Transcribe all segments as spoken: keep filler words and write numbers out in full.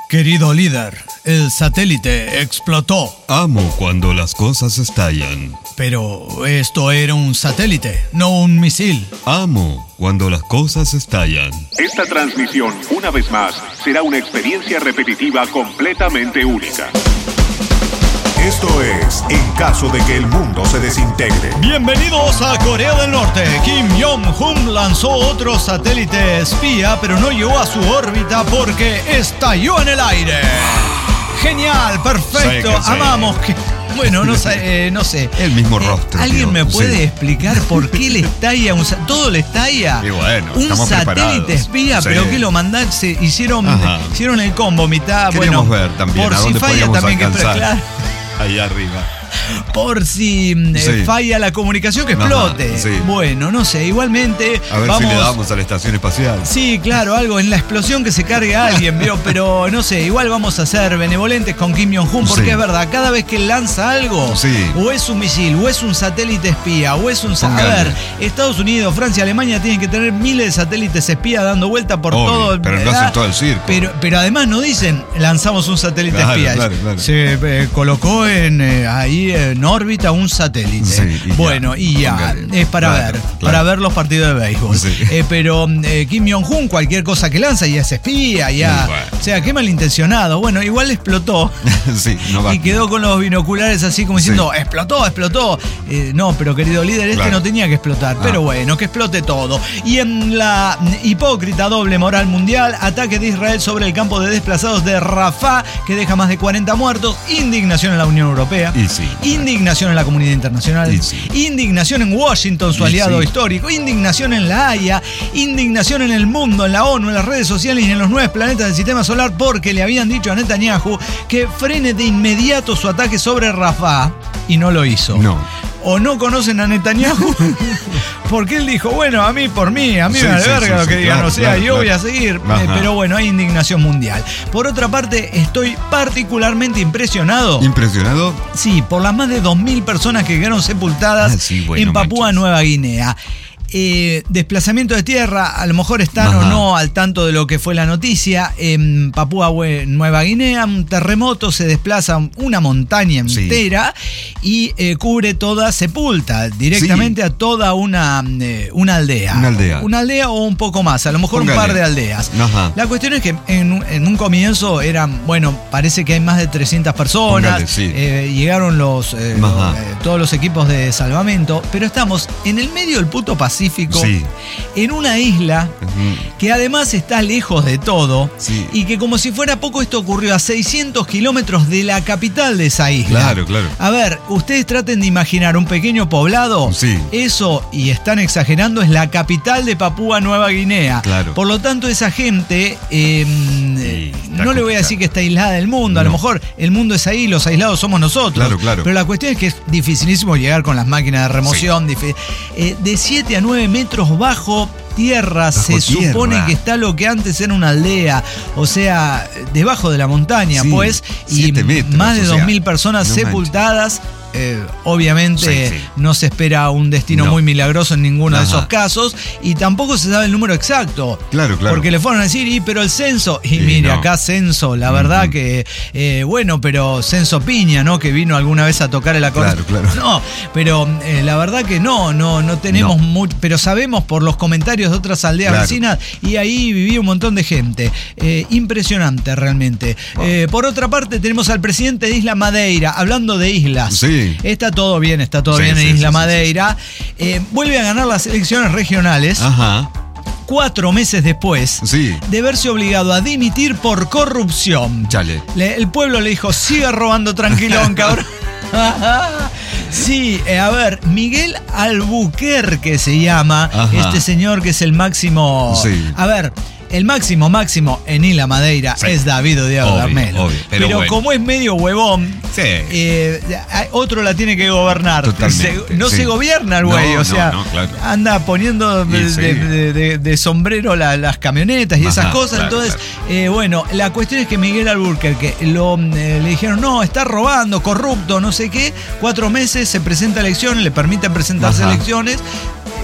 Querido líder, el satélite explotó. Amo cuando las cosas estallan. Pero esto era un satélite, no un misil. Amo cuando las cosas estallan. Esta transmisión, una vez más, será una experiencia repetitiva completamente única. Esto es En caso de que el mundo se desintegre. Bienvenidos a Corea del Norte. Kim Jong-un lanzó otro satélite espía, pero no llegó a su órbita porque estalló en el aire. Genial, perfecto, Sí, que sí. amamos que... Bueno, no sé, eh, no sé. El mismo Eh, rostro. ¿Alguien tío. me puede Sí. explicar por qué le estalla un sa- todo le estalla? Y bueno, un estamos satélite preparados. espía, Sí. pero que lo mandan, se hicieron, Ajá. hicieron el combo mitad, Queríamos bueno, ver también por a si dónde falla podíamos también que alcanzar. claro, Ahí arriba. por si eh, Sí. falla la comunicación que Ajá, explote. sí. Bueno, no sé, igualmente A ver vamos. si le damos a la estación espacial. Sí, claro, algo en la explosión que se cargue a alguien, ¿vio? Pero no sé, igual vamos a ser benevolentes con Kim Jong-un porque Sí. es verdad, cada vez que lanza algo, Sí. o es un misil, o es un satélite espía, o es un... sa- A Póngale. ver, Estados Unidos, Francia, Alemania tienen que tener miles de satélites espías dando vuelta por Obvio, todo... pero no ¿verdad? hacen todo el circo. Pero, pero además no dicen, lanzamos un satélite Claro, espía. claro, claro. Se eh, colocó en, eh, ahí en órbita un satélite. Sí, y ya. Bueno, y ya, Póngale. es para Claro, ver, claro. para ver los partidos de béisbol. Sí. Eh, pero eh, Kim Jong-un, cualquier cosa que lanza ya es espía, ya. Sí, bueno. O sea, qué malintencionado. Bueno, igual explotó. Sí, no va. Y quedó con los binoculares así como diciendo, Sí. explotó, explotó. Eh, no, pero querido líder, este Claro. no tenía que explotar. Ah. Pero bueno, que explote todo. Y en la hipócrita doble moral mundial, ataque de Israel sobre el campo de desplazados de Rafah, que deja más de cuarenta muertos. Indignación en la Unión Europea. Y sí. Indignación en la comunidad internacional. Y sí. Indignación en Washington, su Y aliado sí. histórico. Indignación en La Haya. Indignación en el mundo, en la ONU, en las redes sociales y en los nueve planetas del sistema solar porque le habían dicho a Netanyahu que frene de inmediato su ataque sobre Rafah y no lo hizo. No. O no conocen a Netanyahu porque él dijo, bueno, a mí por mí, a mí Sí, me vale sí, verga sí, lo sí, que digan, claro, o sea, claro, yo claro. voy a seguir, Ajá. eh, pero bueno, hay indignación mundial. Por otra parte, estoy particularmente impresionado. ¿Impresionado? Sí, por las más de dos mil personas que quedaron sepultadas Ah, sí, bueno, en Papúa manches. Nueva Guinea. Eh, desplazamiento de tierra, a lo mejor están Ajá. o no al tanto de lo que fue la noticia. En Papúa Hue- Nueva Guinea, un terremoto se desplaza una montaña Sí. entera y eh, cubre toda, sepulta directamente Sí. a toda una, eh, una aldea. Una aldea. Una aldea o un poco más, a lo mejor Póngale. un par de aldeas. Ajá. La cuestión es que en, un- en un comienzo eran, bueno, parece que hay más de trescientas personas. Póngale, sí. Eh, llegaron los, eh, Ajá. los, eh, todos los equipos de salvamento, pero estamos en el medio del puto Pacífico, Sí. en una isla Ujú. que además está lejos de todo Sí. y que como si fuera poco esto ocurrió a seiscientos kilómetros de la capital de esa isla. Claro, claro. A ver, ustedes traten de imaginar un pequeño poblado. Sí. Eso, y están exagerando, es la capital de Papúa Nueva Guinea. Claro. Por lo tanto, esa gente, eh, Sí, está no le voy a complicado. decir que está aislada del mundo. A lo No. mejor el mundo es ahí, los aislados somos nosotros. Claro, claro. Pero la cuestión es que es dificilísimo llegar con las máquinas de remoción. Difi- eh, de siete a nueve metros bajo tierra se Bajo tierra. supone que está lo que antes era una aldea, o sea, debajo de la montaña, Sí, pues, y siete metros, más de o sea, dos mil personas no sepultadas. Eh, obviamente Sí, sí. no se espera un destino No. muy milagroso en ninguno de Ajá. esos casos y tampoco se sabe el número exacto. Claro, claro. Porque le fueron a decir, y pero el censo, y Y mire, no. acá censo, la verdad Ujú. que, eh, bueno, pero Censo Piña, ¿no? Que vino alguna vez a tocar el acorde. Claro, claro. No, pero eh, la verdad que no, no, no tenemos No. mucho, pero sabemos por los comentarios de otras aldeas Claro. vecinas y ahí vivía un montón de gente. Eh, impresionante realmente. Eh, por otra parte, tenemos al presidente de Isla Madeira, hablando de islas. Sí. Está todo bien, está todo Sí, bien en sí, Isla sí, sí, Madeira. Eh, vuelve a ganar las elecciones regionales Ajá. cuatro meses después Sí. de verse obligado a dimitir por corrupción. Chale. Le- el pueblo le dijo, siga robando tranquilón, cabrón. Sí, eh, a ver, Miguel Albuquerque se llama, Ajá. este señor que es el máximo... Sí. A ver, el máximo máximo en Isla Madeira Sí. es David Diego Obvio, Bermelo. obvio, pero bueno. como es medio huevón, Sí. eh, otro la tiene que gobernar. Totalmente, Se- no sí. se gobierna el güey, No, o sea, no, no, claro. anda poniendo de, Y sí. de- de- de- de sombrero la- las camionetas y Ajá, esas cosas. claro, Entonces, claro. eh, bueno, la cuestión es que Miguel Albuquerque lo, eh, le dijeron, no, está robando, corrupto, no sé qué. Cuatro meses se presenta a elecciones, le permiten presentarse a Ajá. elecciones.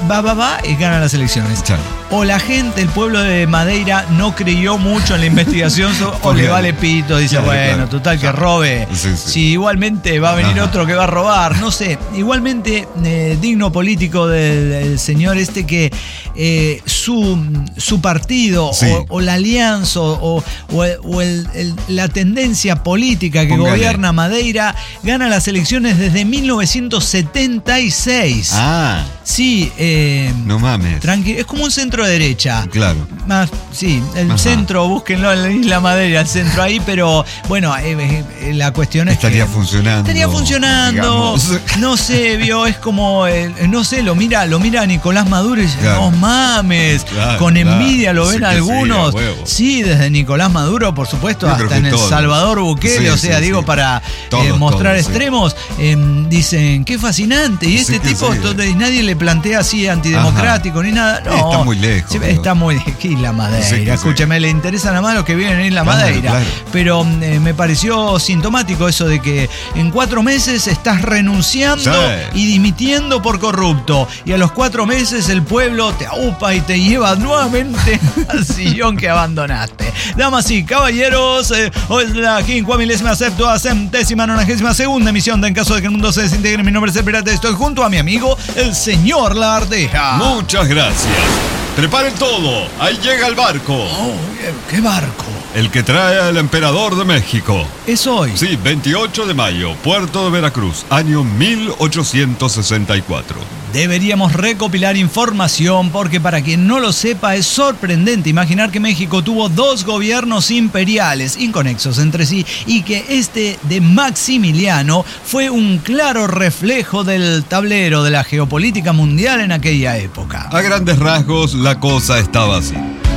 va, va, va y gana las elecciones. Chao. O la gente, el pueblo de Madeira no creyó mucho en la investigación so- o le vale pito, dice, Claro, bueno, claro. total que robe. Sí, sí. Si igualmente va a venir Ajá. otro que va a robar, no sé. Igualmente eh, digno político del, del señor este que eh, su, su partido Sí. o, o la alianza o, o el- o el- el- la tendencia política que Póngale. gobierna Madeira gana las elecciones desde mil novecientos setenta y seis. Ah, Sí, eh, no mames. tranqui- es como un centro derecha. Claro. Más, sí, el Ajá. centro, búsquenlo en la Isla Madeira, el centro ahí, pero bueno, eh, eh, la cuestión es Estaría que funcionando. estaría funcionando, digamos. no sé, vio, es como, eh, no sé, lo mira, lo mira Nicolás Maduro y dice, Claro. no mames, Claro, con claro. envidia lo Sí ven que sí, algunos, a huevo. sí, desde Nicolás Maduro, por supuesto, Yo creo hasta que en El todos. Salvador Bukele, Sí, o sea, sí, digo, sí. para eh, Todos, mostrar todos, sí. extremos, eh, dicen, qué fascinante, y Sí este que tipo, sí. to- y nadie le plantea así antidemocrático ni nada, no. Está muy lejos, Sí, ¿no? está muy Isla Madeira. Sí que sí. Escúchame, le interesan a más los que viven en Isla Claro, Madeira. claro. Pero eh, me pareció sintomático eso de que en cuatro meses estás renunciando Sí. y dimitiendo por corrupto. Y a los cuatro meses el pueblo te aupa y te lleva nuevamente al sillón que abandonaste. Damas y caballeros, eh, hoy es la quincuamilésima séptima centésima nonagésima segunda emisión de En caso de que el mundo se desintegre. Mi nombre es el Pirata y estoy junto a mi amigo, el señor La Ardeja. Muchas gracias. Preparen todo. Ahí llega el barco. Oh, ¿qué barco? El que trae al emperador de México. Es hoy. Sí, veintiocho de mayo, Puerto de Veracruz, año mil ochocientos sesenta y cuatro. Deberíamos recopilar información porque para quien no lo sepa es sorprendente imaginar que México tuvo dos gobiernos imperiales inconexos entre sí y que este de Maximiliano fue un claro reflejo del tablero de la geopolítica mundial en aquella época. A grandes rasgos, la cosa estaba así.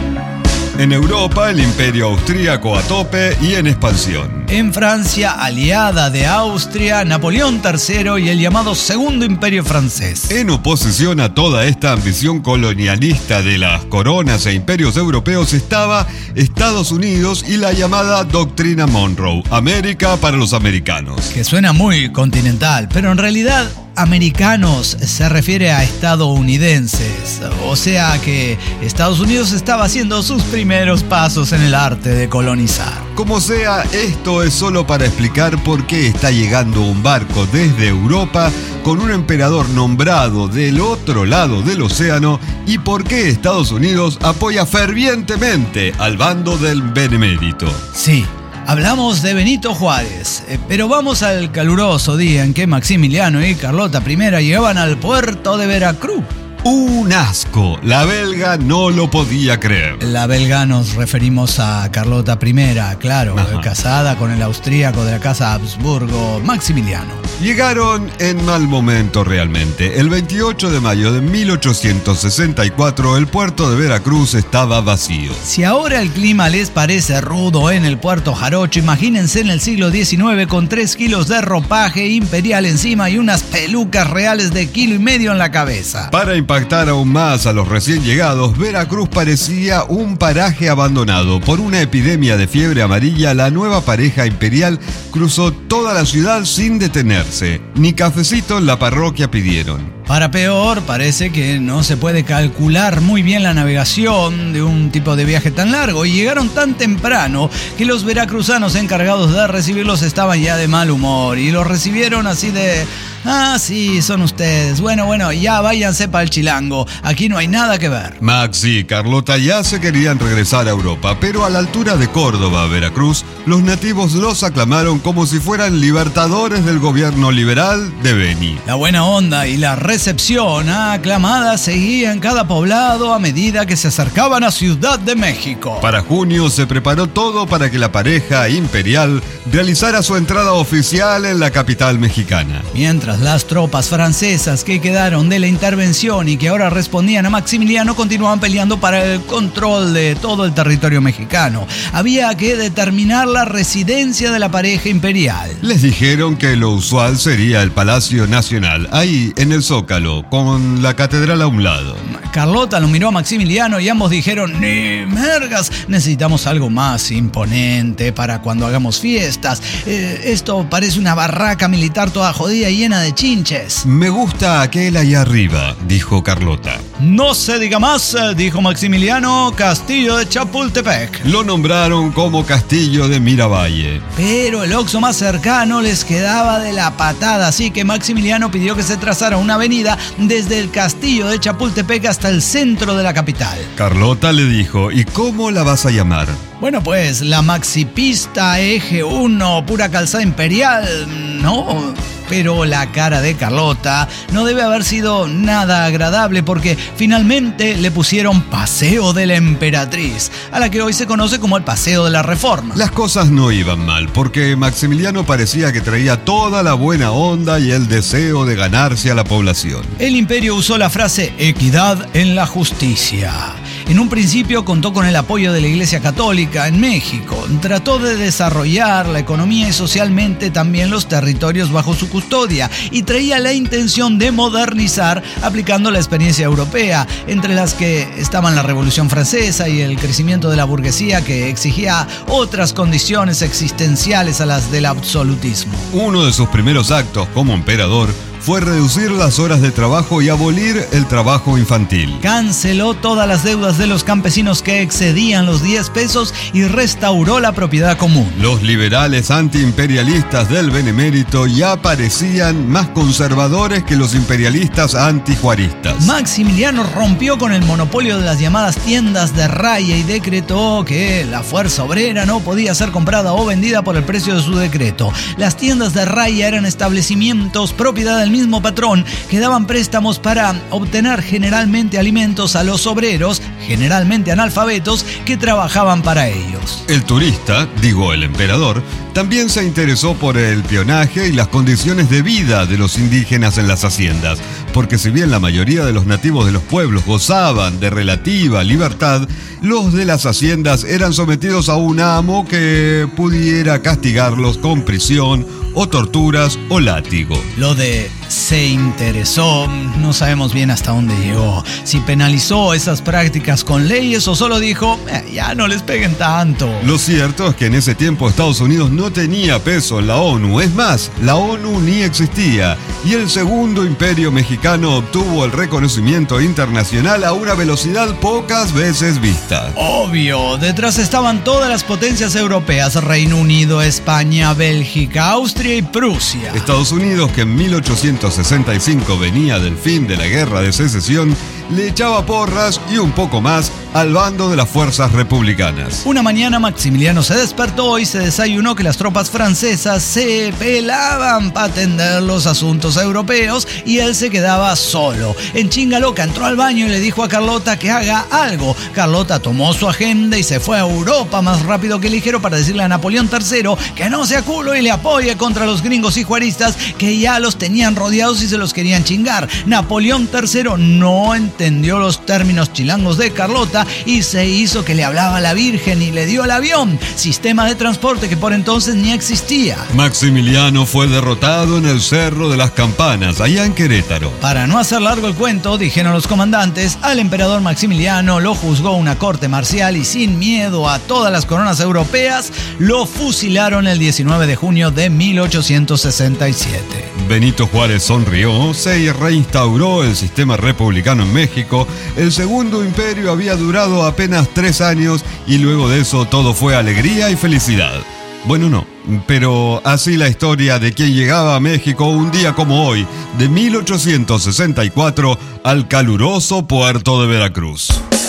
En Europa, el imperio austríaco a tope y en expansión. En Francia, aliada de Austria, Napoleón tercero y el llamado Segundo Imperio Francés. En oposición a toda esta ambición colonialista de las coronas e imperios europeos estaba Estados Unidos y la llamada Doctrina Monroe, América para los americanos. Que suena muy continental, pero en realidad americanos se refiere a estadounidenses, o sea que Estados Unidos estaba haciendo sus primeros pasos en el arte de colonizar. Como sea, esto es solo para explicar por qué está llegando un barco desde Europa con un emperador nombrado del otro lado del océano y por qué Estados Unidos apoya fervientemente al bando del benemérito. Sí. Hablamos de Benito Juárez, eh, pero vamos al caluroso día en que Maximiliano y Carlota primera llegaban al puerto de Veracruz. Un asco. La belga no lo podía creer. La belga nos referimos a Carlota primera, claro, Ajá. casada con el austríaco de la casa Habsburgo, Maximiliano. Llegaron en mal momento realmente. El veintiocho de mayo de mil ochocientos sesenta y cuatro el puerto de Veracruz estaba vacío. Si ahora el clima les parece rudo en el puerto Jarocho, imagínense en el siglo diecinueve con tres kilos de ropaje imperial encima y unas pelucas reales de kilo y medio en la cabeza. Para impactar aún más a los recién llegados, Veracruz parecía un paraje abandonado. Por una epidemia de fiebre amarilla, la nueva pareja imperial cruzó toda la ciudad sin detenerse. Ni cafecito en la parroquia pidieron. Para peor, parece que no se puede calcular muy bien la navegación de un tipo de viaje tan largo y llegaron tan temprano que los veracruzanos encargados de recibirlos estaban ya de mal humor y los recibieron así de... Ah, sí, son ustedes. Bueno, bueno, ya váyanse para el chilango. Aquí no hay nada que ver. Max y Carlota ya se querían regresar a Europa, pero a la altura de Córdoba, Veracruz, los nativos los aclamaron como si fueran libertadores del gobierno liberal de Beni. La buena onda y la recepción aclamada seguía en cada poblado a medida que se acercaban a Ciudad de México. Para junio se preparó todo para que la pareja imperial realizara su entrada oficial en la capital mexicana. Mientras las tropas francesas que quedaron de la intervención y que ahora respondían a Maximiliano continuaban peleando para el control de todo el territorio mexicano. Había que determinar la residencia de la pareja imperial. Les dijeron que lo usual sería el Palacio Nacional, ahí en el Zócalo Zócalo, con la catedral a un lado. Carlota lo miró a Maximiliano y ambos dijeron: ¡ni mergas! Necesitamos algo más imponente para cuando hagamos fiestas. Eh, esto parece una barraca militar toda jodida y llena de chinches. Me gusta aquel allá arriba, dijo Carlota. No se diga más, dijo Maximiliano, Castillo de Chapultepec. Lo nombraron como Castillo de Miravalle. Pero el Oxxo más cercano les quedaba de la patada, así que Maximiliano pidió que se trazara una avenida desde el Castillo de Chapultepec hasta el centro de la capital. Carlota le dijo: ¿y cómo la vas a llamar? Bueno, pues la Maxipista Eje uno, pura calzada imperial, ¿no? Pero la cara de Carlota no debe haber sido nada agradable porque finalmente le pusieron Paseo de la Emperatriz, a la que hoy se conoce como el Paseo de la Reforma. Las cosas no iban mal porque Maximiliano parecía que traía toda la buena onda y el deseo de ganarse a la población. El imperio usó la frase equidad en la justicia. En un principio contó con el apoyo de la Iglesia Católica en México. Trató de desarrollar la economía y socialmente también los territorios bajo su custodia y traía la intención de modernizar aplicando la experiencia europea, entre las que estaban la Revolución Francesa y el crecimiento de la burguesía que exigía otras condiciones existenciales a las del absolutismo. Uno de sus primeros actos como emperador fue reducir las horas de trabajo y abolir el trabajo infantil. Canceló todas las deudas de los campesinos que excedían los diez pesos y restauró la propiedad común. Los liberales antiimperialistas del Benemérito ya parecían más conservadores que los imperialistas antijuaristas. Maximiliano rompió con el monopolio de las llamadas tiendas de raya y decretó que la fuerza obrera no podía ser comprada o vendida por el precio de su decreto. Las tiendas de raya eran establecimientos propiedad del mismo patrón que daban préstamos para obtener generalmente alimentos a los obreros, generalmente analfabetos, que trabajaban para ellos. El turista, digo el emperador, también se interesó por el peonaje y las condiciones de vida de los indígenas en las haciendas, porque si bien la mayoría de los nativos de los pueblos gozaban de relativa libertad, los de las haciendas eran sometidos a un amo que pudiera castigarlos con prisión o torturas o látigo. Lo de se interesó, no sabemos bien hasta dónde llegó. Si penalizó esas prácticas con leyes o solo dijo, eh, ya no les peguen tanto. Lo cierto es que en ese tiempo Estados Unidos no tenía peso en la ONU. Es más, la ONU ni existía. Y el segundo imperio mexicano obtuvo el reconocimiento internacional a una velocidad pocas veces vista. Obvio, detrás estaban todas las potencias europeas: Reino Unido, España, Bélgica, Austria y Prusia. Estados Unidos, que en mil ochocientos sesenta y cinco venía del fin de la Guerra de Secesión, le echaba porras y un poco más al bando de las fuerzas republicanas. Una mañana Maximiliano se despertó y se desayunó que las tropas francesas se pelaban para atender los asuntos europeos y él se quedaba solo. En chinga loca entró al baño y le dijo a Carlota que haga algo. Carlota tomó su agenda y se fue a Europa más rápido que ligero para decirle a Napoleón tercero que no sea culo y le apoye contra los gringos y juaristas que ya los tenían rodeados y se los querían chingar. Napoleón tercero no entendió los términos chilangos de Carlota y se hizo que le hablaba a la Virgen y le dio el avión, sistema de transporte que por entonces ni existía. Maximiliano fue derrotado en el Cerro de las Campanas, allá en Querétaro. Para no hacer largo el cuento, dijeron los comandantes, al emperador Maximiliano lo juzgó una corte marcial y sin miedo a todas las coronas europeas, lo fusilaron el diecinueve de junio de mil ochocientos sesenta y siete. Benito Juárez sonrió, se reinstauró el sistema republicano en México, el segundo imperio había durado apenas tres años y luego de eso todo fue alegría y felicidad. Bueno, no, pero así la historia de quien llegaba a México un día como hoy, de mil ochocientos sesenta y cuatro, al caluroso puerto de Veracruz.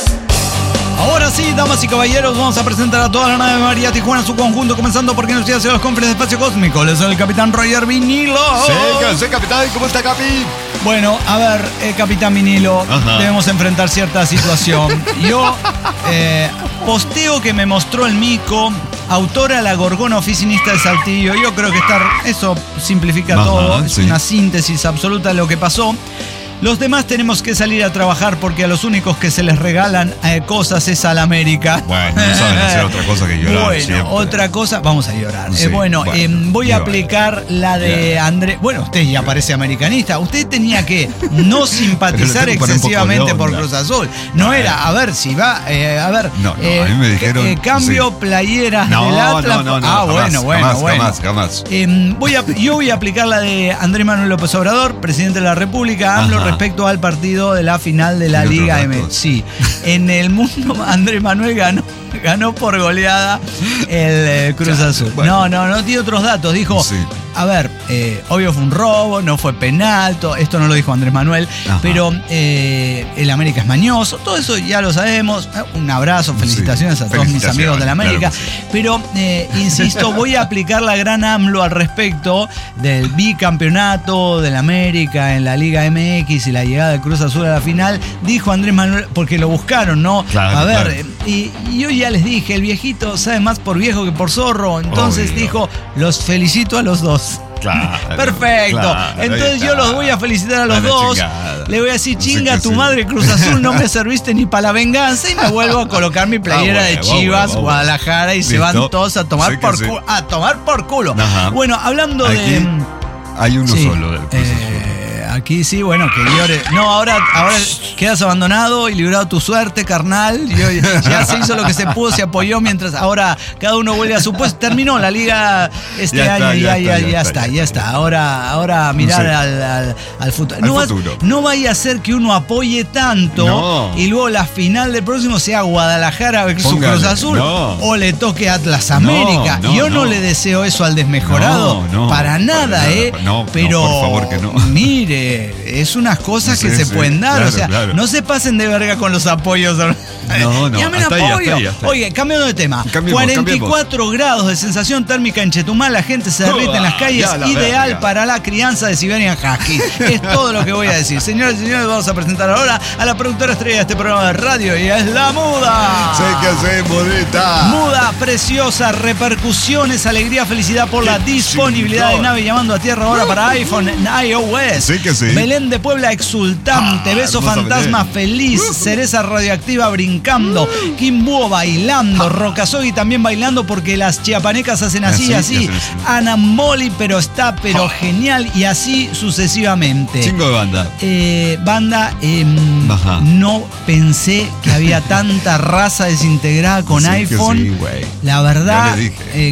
Ahora sí, damas y caballeros, vamos a presentar a toda la nave María Tijuana, su conjunto, comenzando porque nos llega hacia los confines del espacio cósmico. Les soy el capitán Roger Vinilo. Sí, sí, capitán, ¿cómo está, Capi? Bueno, a ver, eh, capitán Vinilo, Ajá. debemos enfrentar cierta situación. Yo eh, posteo que me mostró el mico, autora La Gorgona Oficinista de Saltillo. Yo creo que estar, eso simplifica Ajá, todo, es sí. una síntesis absoluta de lo que pasó. Los demás tenemos que salir a trabajar porque a los únicos que se les regalan eh, cosas es al América. Bueno, no saben hacer otra cosa que llorar. Bueno, siempre. otra cosa, vamos a llorar. Sí, Eh, bueno, bueno, eh, voy a llora. aplicar la de Bien. Andrés. Bueno, usted ya parece americanista. Usted tenía que no simpatizar Pero le tengo que poner un poco excesivamente de por onda. Cruz Azul. No era, a ver si va, eh, a ver. No, no, eh, a mí me dijeron, eh, cambio sí. playeras No, del Atlas. no, no, no, ah, jamás, bueno, bueno, jamás, bueno. jamás, jamás. Eh, voy a, yo voy a aplicar la de Andrés Manuel López Obrador, presidente de la República, AMLO, Ajá. respecto al partido de la final de la ¿Tiene Liga otros M. datos? Sí, en el mundo Andrés Manuel ganó, ganó por goleada el eh, Cruz Ya, Azul. bueno. No, no, no tiene otros datos. Dijo, Sí. a ver, eh, obvio fue un robo, no fue penal, to- esto no lo dijo Andrés Manuel, Ajá. pero eh, el América es mañoso, todo eso ya lo sabemos. Eh, Un abrazo, felicitaciones Sí, a todos mis felicitaciones, amigos de la América. claro que sí. Pero, eh, insisto, voy a aplicar la gran AMLO al respecto del bicampeonato del América en la Liga M X y la llegada del Cruz Azul a la final. Dijo Andrés Manuel, porque lo buscaron, ¿no? Claro, a ver, claro. eh, y, y yo ya les dije, el viejito sabe más por viejo que por zorro. Entonces Obvio. dijo, los felicito a los dos. Claro, Perfecto. claro, Entonces ahí yo está. los voy a felicitar a los A la dos. chingada. Le voy a decir, Sí chinga que tu sí. madre, Cruz Azul, no me serviste ni para la venganza. Y me vuelvo a colocar mi playera Ah, de bueno, Chivas, bueno, bueno. Guadalajara, y se Listo. van todos a tomar Sí que por sí. culo. A tomar por culo. Ajá. Bueno, hablando Aquí de. hay uno Sí, solo del Cruz Azul. eh, aquí sí, bueno, que llore. No, ahora, ahora quedas abandonado y librado tu suerte, carnal. Yo- ya se hizo lo que se pudo, se apoyó mientras ahora cada uno vuelve a su puesto. Terminó la liga este Ya año, está, ya, ya ya, está, ya, está, ya está. Ahora, ahora mirar Sí. al, al- al futuro. Al no, vas- futuro. no vaya a ser que uno apoye tanto No. y luego la final del próximo sea Guadalajara versus Póngale, Cruz Azul no. o le toque Atlas América. No, no, Yo no, no. le deseo eso al desmejorado. No, no, para para nada, nada, ¿eh? no, no, Pero por favor que no. mire, es unas cosas que Sí, se sí, pueden dar. claro, o sea, claro. no se pasen de verga con los apoyos. No, no, Llamen hasta ahí, apoyo. hasta ahí, hasta ahí. Oye, cambiando de tema. Cambiemos, cuarenta y cuatro grados de sensación térmica en Chetumal. La gente se derrite en las calles. Ya la Ideal verga. para la crianza de Siberian Husky. Es todo lo que voy a decir. Señores y señores, vamos a presentar ahora a la productora estrella de este programa de radio. Y es la Muda. Sé que sé, bonita. Muda, preciosa, repercusiones, alegría, felicidad por la Qué disponibilidad de chingón. nave llamando a tierra ahora para iPhone en iOS. Sí que sí. Belén de Puebla exultante, Ah, beso hermosa fantasma Belén. feliz, cereza radioactiva brincando, Kimbúo bailando, Rocasogui también bailando porque las chiapanecas hacen así y Así, así. hacen así. Ana Moli, pero está pero Ah. genial y así sucesivamente. Chingo de banda. Eh, banda, em, Ajá. no pensé que había tanta raza desintegrada con Sí que iPhone. sí, güey. La verdad Ya le dije. eh,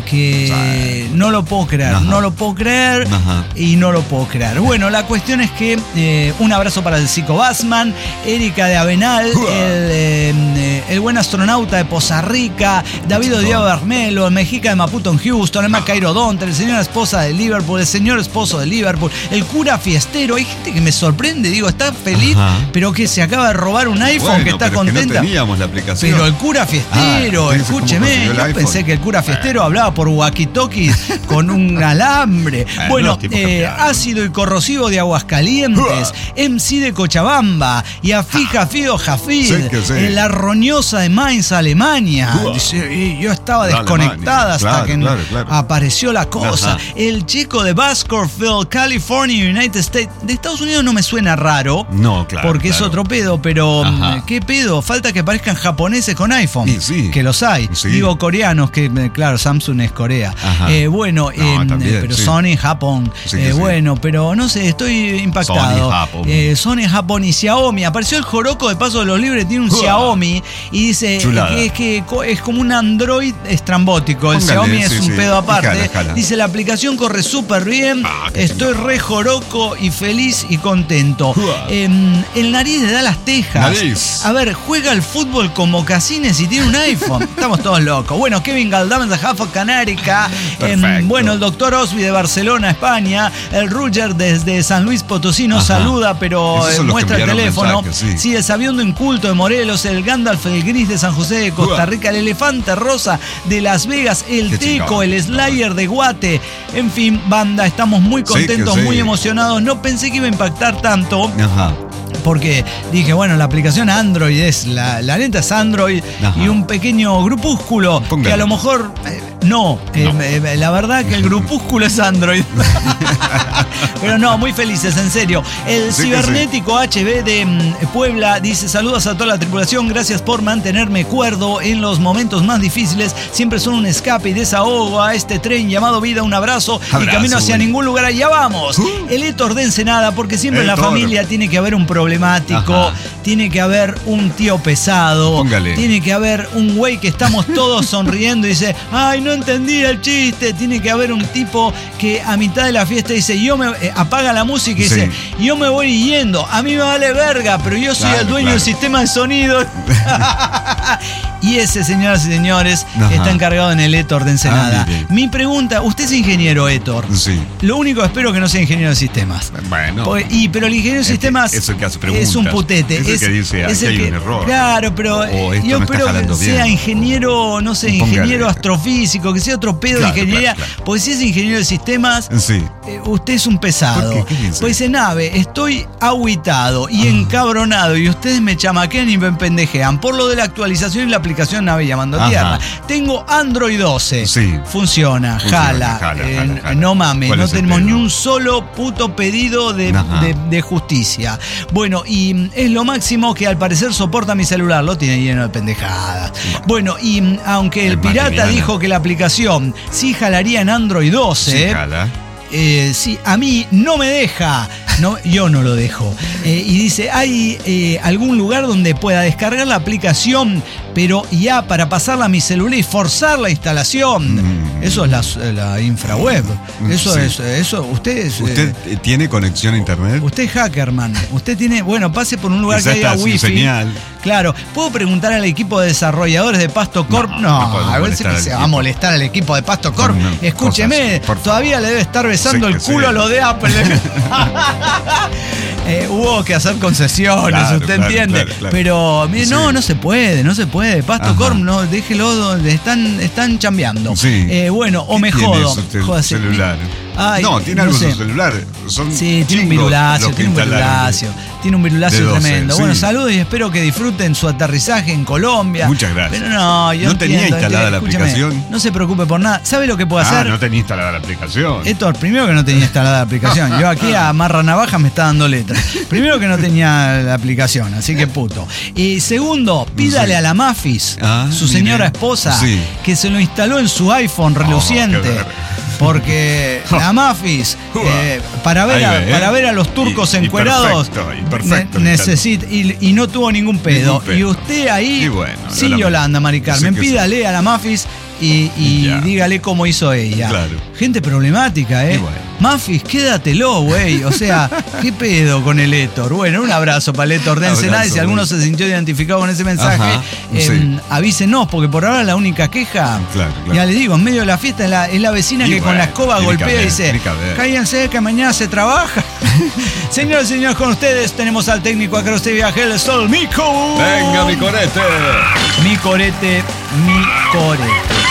que no lo puedo creer, Ajá. no lo puedo creer Ajá. y no lo puedo creer. Bueno, la cuestión es que eh, un abrazo para el Zico Basman, Erika de Avenal, el, Uah. eh, eh, el buen astronauta de Poza Rica, David Chico. Diego Bermelo, el mexica de Maputo en Houston, el Macairo Donter, el señor esposa de Liverpool, el señor esposo de Liverpool, el cura fiestero. Hay gente que me sorprende, digo, está feliz, Ajá. pero que se acaba de robar un iPhone, Bueno, que está pero es que contenta. no teníamos la aplicación. Pero el cura fiestero, Ah, entonces, ¿cómo escúcheme, consiguió el yo iPhone? pensé que el cura fiestero hablaba por walkie-talkie con un alambre. Bueno, Bueno, los tiempos eh, cambiaron. ácido y corrosivo de Aguascalientes, M C de Cochabamba, y Afija Fido Jafid, Sí que sí. eh, la roñosa de Mainz, Alemania. Uah. Dice, y yo estaba De desconectada Alemania, hasta claro, que claro, claro. apareció la cosa. Ajá. El chico de Baskerville, California, United States. De Estados Unidos no me suena raro. No, claro. Porque es claro. otro pedo, pero Ajá. ¿qué pedo? Falta que aparezcan japoneses con iPhone. Y sí. Que los hay. Sí. Digo coreanos, que eh, claro, Samsung es Corea. Ajá. Eh, bueno, No, eh, también, pero sí. Sony, Japón. Sí que Eh, sí. bueno, pero no sé, estoy impactado. Sony, Japón. Eh, Sony, Japón y Xiaomi. Apareció el Joroco de Paso de los Libres, tiene un Uah. Xiaomi y dice Chulada. que es, que co- es como un Android estrambótico. El Póngale, Xiaomi es sí, un sí. pedo aparte. Jala, jala. Dice la aplicación corre súper bien. Ah, qué Estoy chingón. re joroco y feliz y contento. Uah. Em, el nariz de Dallas, Texas. Nariz. A ver, juega al fútbol como Casines y tiene un iPhone. Estamos todos locos. Bueno, Kevin Galdames de Jaffa, Canárica. Em, Perfecto. bueno, el doctor Osby de Barcelona, España. El Ruger desde San Luis Potosí nos Ajá. saluda, pero Esos eh, son los que muestra el enviaron teléfono. mensajes, sí. el Sabiondo Inculto de Morelos. El Gandalf, el Gris de San José de Costa Uah. Rica. El Elefante Rosa de Las Vegas. El Qué Teco, chingón. el Slayer de Guate. En fin, banda, estamos muy Sí que contentos, sí. muy emocionados. No pensé que iba a impactar tanto. Ajá. porque dije, bueno, la aplicación Android es, la, la neta es Android. Ajá. Y un pequeño grupúsculo Póngale. que a lo mejor... Eh, no, no. Eh, eh, la verdad que el grupúsculo es Android. Pero no, muy felices, en serio. El sí cibernético sí. H B de mm, Puebla dice: saludos a toda la tripulación, gracias por mantenerme cuerdo en los momentos más difíciles. Siempre son un escape y desahogo a este tren llamado vida. Un abrazo, abrazo y camino hacia güey. ningún lugar. Allá vamos. Uh. El Héctor de Ensenada, porque siempre en la familia tiene que haber un problemático, Ajá. tiene que haber un tío pesado, Póngale. tiene que haber un güey que estamos todos sonriendo y dice, ay, no entendí el chiste. Tiene que haber un tipo que a mitad de la fiesta dice, yo me eh, apaga la música y sí. dice, yo me voy yendo, a mí me vale verga, pero yo soy claro, el dueño claro. del sistema de sonido. Y ese, señoras y señores, Ajá. está encargado en el Héctor de Ensenada. Ah, Mi pregunta, usted es ingeniero, Héctor. Sí. Lo único que espero que no sea ingeniero de sistemas. Bueno. Pues, y, pero el ingeniero de sistemas es el que hace preguntas. Es un putete. Es el que dice, es el el que que, hay un error. Claro, pero o yo no espero que bien. sea ingeniero, no sé, Póngale. ingeniero astrofísico, que sea otro pedo claro, de ingeniería. Claro, claro. Porque si es ingeniero de sistemas, sí. eh, usted es un pesado. ¿Por qué? ¿Qué dice? Pues dice, nave, estoy agüitado y ah. encabronado y ustedes me chamaquean y me pendejean por lo de la actualización y la aplicación Nave Llamando a Tierra. Tengo Android doce. Sí. Funciona, Funciona jala. jala, eh, jala, jala. No mames, no tenemos pedo? ni un solo puto pedido de, de, de justicia. Bueno, y es lo máximo que al parecer soporta mi celular. Lo tiene lleno de pendejadas. Bueno, y aunque el, el pirata dijo que la aplicación sí jalaría en Android doce. Sí, jala. Eh, sí, a mí no me deja, no, yo no lo dejo. Eh, y dice, ¿hay eh, algún lugar donde pueda descargar la aplicación, pero ya para pasarla a mi celular y forzar la instalación? Mm. Eso es la, la infraweb. Eso sí. es, eso, usted es, ¿Usted eh, tiene conexión a internet? Usted es hackerman. Usted tiene, bueno, pase por un lugar Esa que haya wifi. Señal. Claro, ¿puedo preguntar al equipo de desarrolladores de Pasto Corp? No, no, no a ver si se va a molestar al equipo de Pasto Corp. No, no, Escúcheme, cosas, todavía le debe estar besando sí, el culo sí. a lo de Apple. eh, hubo que hacer concesiones, claro, usted claro, entiende. Claro, claro. Pero mire, sí. no, no se puede, no se puede. Pasto Ajá. Corp, no, déjelo donde están, están chambeando. Sí. Eh, bueno, o me jodo. Tiene su celular. Ay, no, tiene no algo sé. en su celular. Son sí, tiene un virulacio, tiene un virulacio. Tiene un virulacio tremendo. Sí. Bueno, saludos y espero que disfruten su aterrizaje en Colombia. Muchas gracias. Pero no, yo ¿No entiendo, tenía instalada la escúchame, aplicación? No se preocupe por nada. ¿Sabe lo que puedo ah, hacer? no tenía instalada la aplicación. Héctor, primero que no tenía instalada la aplicación. Yo aquí a Marra Navaja me está dando letras. Primero que no tenía la aplicación, así que puto. Y segundo, pídale sí. a la Mafis, ah, su señora mire. esposa, sí. que se lo instaló en su iPhone reluciente. Oh, porque la Mafis, eh, para, ver a, ve, ¿eh? para ver a los turcos y, encuerados, y perfecto, y perfecto, ne necesita, y, y no tuvo ningún pedo. ningún pedo. Y usted ahí, y bueno, sí, Yolanda, Mari Carmen, pídale sí. a la Mafis y, y dígale cómo hizo ella. Claro. Gente problemática, ¿eh? Bueno. Mafis, quédatelo, güey. O sea, ¿qué pedo con el Héctor? Bueno, un abrazo para el Héctor de Ensenada. Y si alguno se sintió identificado con ese mensaje, Ajá, eh, sí. avísenos, porque por ahora la única queja, claro, claro. ya le digo, en medio de la fiesta es la, es la vecina y que bueno, con la escoba golpea ver, y dice, cállense que mañana se trabaja. Señores y señores, con ustedes tenemos al técnico acá usted viaje, el Sol Mico. Venga, mi corete. Mi corete, mi corete.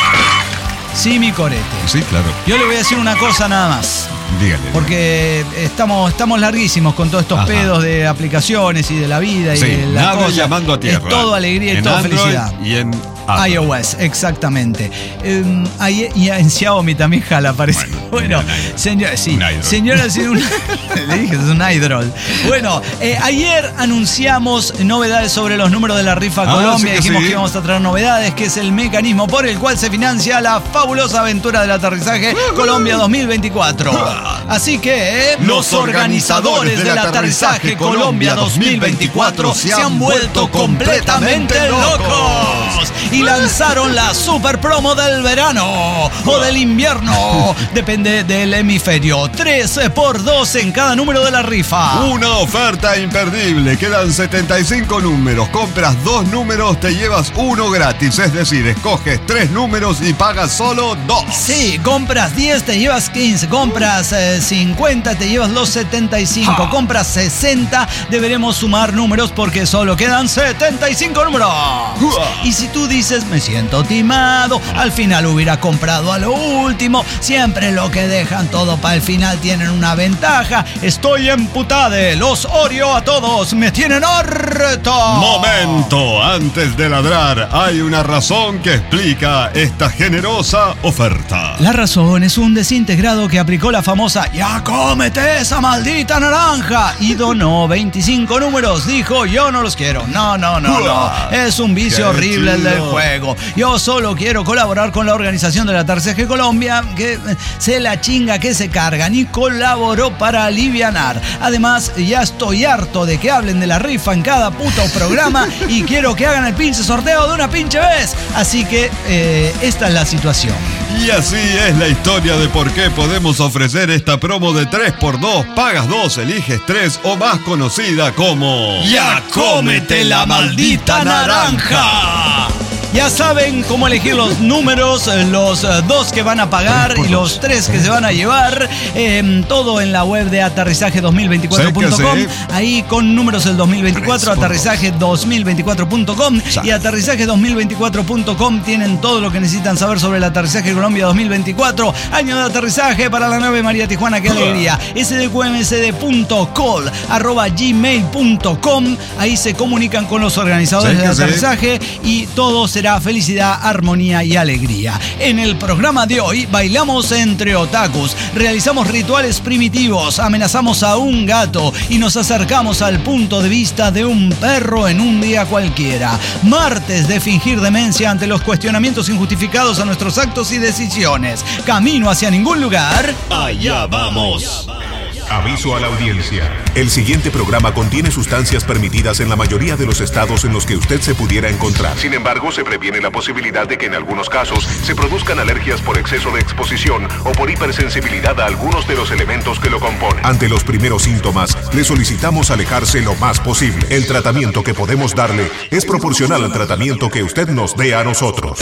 Sí, mi corete. Sí, claro. Yo le voy a decir una cosa nada más. Dígale. Porque estamos, estamos larguísimos con todos estos Ajá. pedos de aplicaciones y de la vida y sí, de la cosa. Llamando a tierra. Es todo alegría y en toda Android felicidad. Y en Android. iOS, exactamente. Um, y en Xiaomi también jala, parece. Bueno, bueno señor, sí, señoras y un, le dije, es un idol. Bueno, eh, ayer anunciamos novedades sobre los números de la rifa ah, Colombia. Sí que Dijimos sí. que íbamos a traer novedades, que es el mecanismo por el cual se financia la fabulosa aventura del aterrizaje uh-huh. Colombia dos mil veinticuatro. Así que eh, los organizadores del, del aterrizaje Colombia dos mil veinticuatro se han vuelto completamente locos y lanzaron la super promo del verano o del invierno, depende del hemisferio. tres por dos en cada número de la rifa. Una oferta imperdible. Quedan setenta y cinco números. Compras dos números, te llevas uno gratis. Es decir, escoges tres números y pagas solo dos. Sí, compras diez, te llevas quince. Compras eh, cincuenta, te llevas los setenta y cinco. Ah. Compras sesenta, deberemos sumar números porque solo quedan setenta y cinco números. Uh. Y si tú dices dices, me siento timado, al final hubiera comprado a lo último, siempre lo que dejan todo para el final tienen una ventaja, estoy emputade, los Oreo a todos, me tienen harto. Momento, antes de ladrar, hay una razón que explica esta generosa oferta. La razón es un desintegrado que aplicó la famosa "ya cómete esa maldita naranja" y donó veinticinco números. Dijo, yo no los quiero. No, no, no, no. Es un vicio horrible el del juego. Yo solo quiero colaborar con la organización de la Tercer G Colombia, que se la chinga que se cargan, y colaboró para alivianar. Además, ya estoy harto de que hablen de la rifa en cada puto programa y quiero que hagan el pinche sorteo de una pinche vez. Así que eh, esta es la situación. Y así es la historia de por qué podemos ofrecer esta promo de tres por dos, pagas dos, eliges tres, o más conocida como ¡ya cómete la maldita naranja! Ya saben cómo elegir los números, los dos que van a pagar y los tres que se van a llevar. Eh, todo en la web de aterrizaje dos mil veinticuatro punto com. Sí. Ahí con números del dos mil veinticuatro, aterrizaje dos mil veinticuatro punto com. Y aterrizaje dos mil veinticuatro punto com tienen todo lo que necesitan saber sobre el aterrizaje Colombia dos mil veinticuatro. Año de aterrizaje para la nave María Tijuana, qué alegría. S D Q M S D punto call arroba gmail punto com. Ahí se comunican con los organizadores del aterrizaje y todo será felicidad, armonía y alegría. En el programa de hoy bailamos entre otakus, realizamos rituales primitivos, amenazamos a un gato y nos acercamos al punto de vista de un perro en un día cualquiera. Martes de fingir demencia ante los cuestionamientos injustificados a nuestros actos y decisiones. Camino hacia ningún lugar. Allá vamos. Aviso a la audiencia. El siguiente programa contiene sustancias permitidas en la mayoría de los estados en los que usted se pudiera encontrar. Sin embargo, se previene la posibilidad de que en algunos casos se produzcan alergias por exceso de exposición o por hipersensibilidad a algunos de los elementos que lo componen. Ante los primeros síntomas, le solicitamos alejarse lo más posible. El tratamiento que podemos darle es proporcional al tratamiento que usted nos dé a nosotros.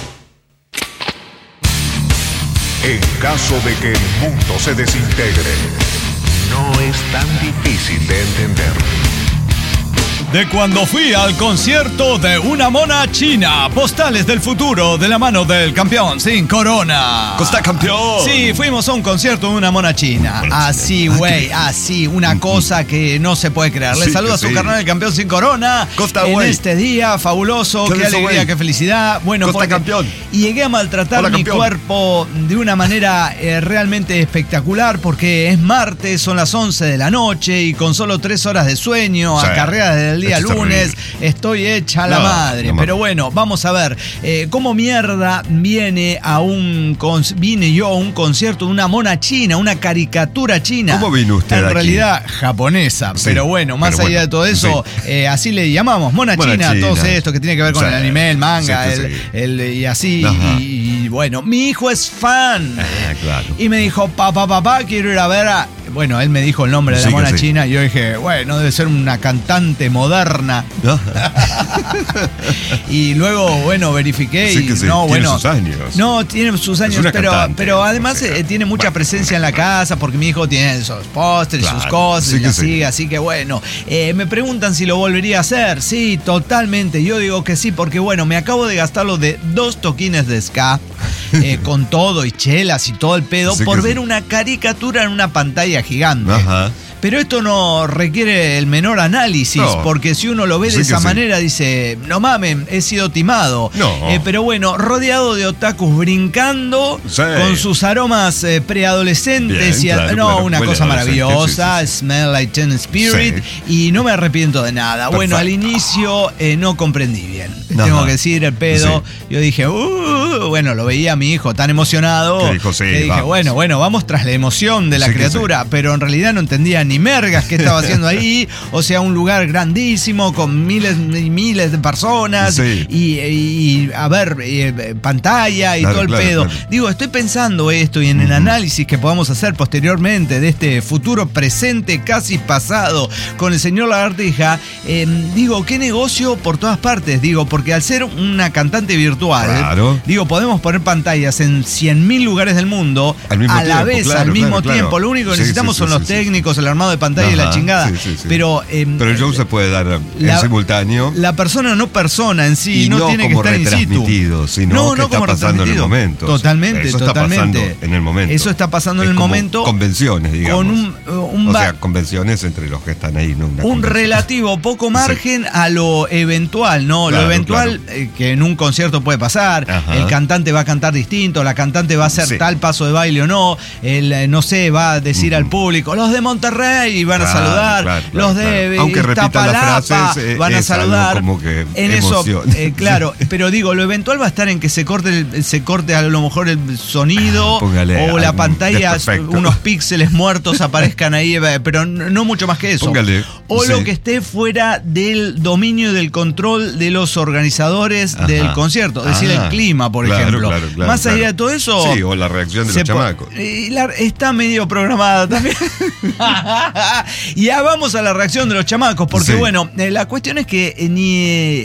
En caso de que el mundo se desintegre, no es tan difícil de entender. De cuando fui al concierto de una mona china, postales del futuro de la mano del campeón sin corona. ¡Costa campeón! Sí, fuimos a un concierto de una mona china. Así, güey, así, una cosa que no se puede creer. Le sí, saluda a su sí. carnal el campeón sin corona. Costa, en wey. Este día fabuloso, qué, qué alegría, wey. Qué felicidad. Bueno, Costa campeón. Y llegué a maltratar Hola, mi campeón. cuerpo de una manera eh, realmente espectacular, porque es martes, son las once de la noche y con solo tres horas de sueño, sí. acarreadas desde el día Esto lunes, estoy hecha no, la madre. No, Pero bueno, vamos a ver eh, cómo mierda viene a un vine yo a un concierto de una mona china, una caricatura china. ¿Cómo vino usted En aquí? realidad japonesa, sí, pero bueno, más pero allá bueno, de todo eso, sí. eh, así le llamamos, mona, mona china, china, todo esto que tiene que ver con sí. el anime, el manga, sí, el, sí. El, el, y así. Y, y bueno, mi hijo es fan. Ah, claro. Y me dijo, papá, papá, quiero ir a ver a... Bueno, él me dijo el nombre de sí, la mona sí. china y yo dije, bueno, debe ser una cantante moderna. Y luego, bueno, verifiqué sí, y sí. no, tiene bueno. sus años. No, tiene sus años, pero, cantante, pero además eh, tiene mucha bueno. presencia en la casa porque mi hijo tiene esos pósteres, claro, sus cosas sí y así, sí. así que bueno. Eh, me preguntan si lo volvería a hacer. Sí, totalmente. Yo digo que sí, porque bueno, me acabo de gastarlo de dos toquines de ska, eh, con todo y chelas y todo el pedo, sí por ver sí. una caricatura en una pantalla gigante. Ajá. Pero esto no requiere el menor análisis, no. porque si uno lo ve de sí esa manera, sí. dice, no mames, he sido timado. No. Eh, pero bueno, rodeado de otakus brincando, sí. con sus aromas eh, preadolescentes. Bien, y claro, no, claro. una Buena cosa maravillosa, sí, sí, sí. Smell Like Teen Spirit, sí. y no me arrepiento de nada. Perfecto. Bueno, al inicio eh, no comprendí bien. Ajá. Tengo que decir, el pedo. Sí. Yo dije, uh, bueno, lo veía a mi hijo tan emocionado. Que dijo, sí, que dije, vamos. bueno, bueno, vamos tras la emoción de la sí, criatura, sí. pero en realidad no entendía ni mergas que estaba haciendo ahí, o sea, un lugar grandísimo con miles y miles de personas sí. y, y a ver, eh, pantalla y claro, todo el claro, pedo. Claro. Digo, estoy pensando esto y en el análisis que podamos hacer posteriormente de este futuro presente casi pasado con el señor Lagartija, eh, digo, qué negocio por todas partes, digo, porque al ser una cantante virtual, claro. digo, podemos poner pantallas en cien mil lugares del mundo a la tiempo, vez, claro, al mismo claro, tiempo. Claro. Lo único que sí, necesitamos sí, son sí, los sí, técnicos, el armado armado de pantalla y la Ajá, chingada. sí, sí, sí. Pero, eh, Pero el show se puede dar en la, simultáneo. La persona no persona en sí y no, no tiene que como estar in situ. retransmitido, sino No, que no está como pasando en el momento. Totalmente, Eso totalmente. está pasando en el momento. Eso está pasando Es en el como momento. Convenciones, digamos. Con un, un o ba- sea, convenciones entre los que están ahí. ¿no? Una un convención. relativo poco margen sí. a lo eventual, ¿no? Claro, lo eventual claro. eh, que en un concierto puede pasar. Ajá. El cantante va a cantar distinto, la cantante va a hacer sí. tal paso de baile o no. El, eh, no sé, va a decir uh-huh. al público, los de Monterrey y van claro, a saludar. Claro, claro, los de claro. Aunque repitan las frases, eh, van a saludar. Como que en emoción. eso, eh, claro, pero digo, lo eventual va a estar en que se corte, el, se corte a lo mejor el sonido ah, póngale, o la pantalla, unos píxeles muertos aparezcan ahí, pero no mucho más que eso. Póngale, o sí. lo que esté fuera del dominio y del control de los organizadores Ajá. del concierto, es decir, ah, el clima, por claro, ejemplo. Claro, claro, más allá claro. de todo eso. Sí, o la reacción de los chamacos. Y la, está medio programada también. Y ya vamos a la reacción de los chamacos, porque sí. bueno, eh, la cuestión es que eh, ni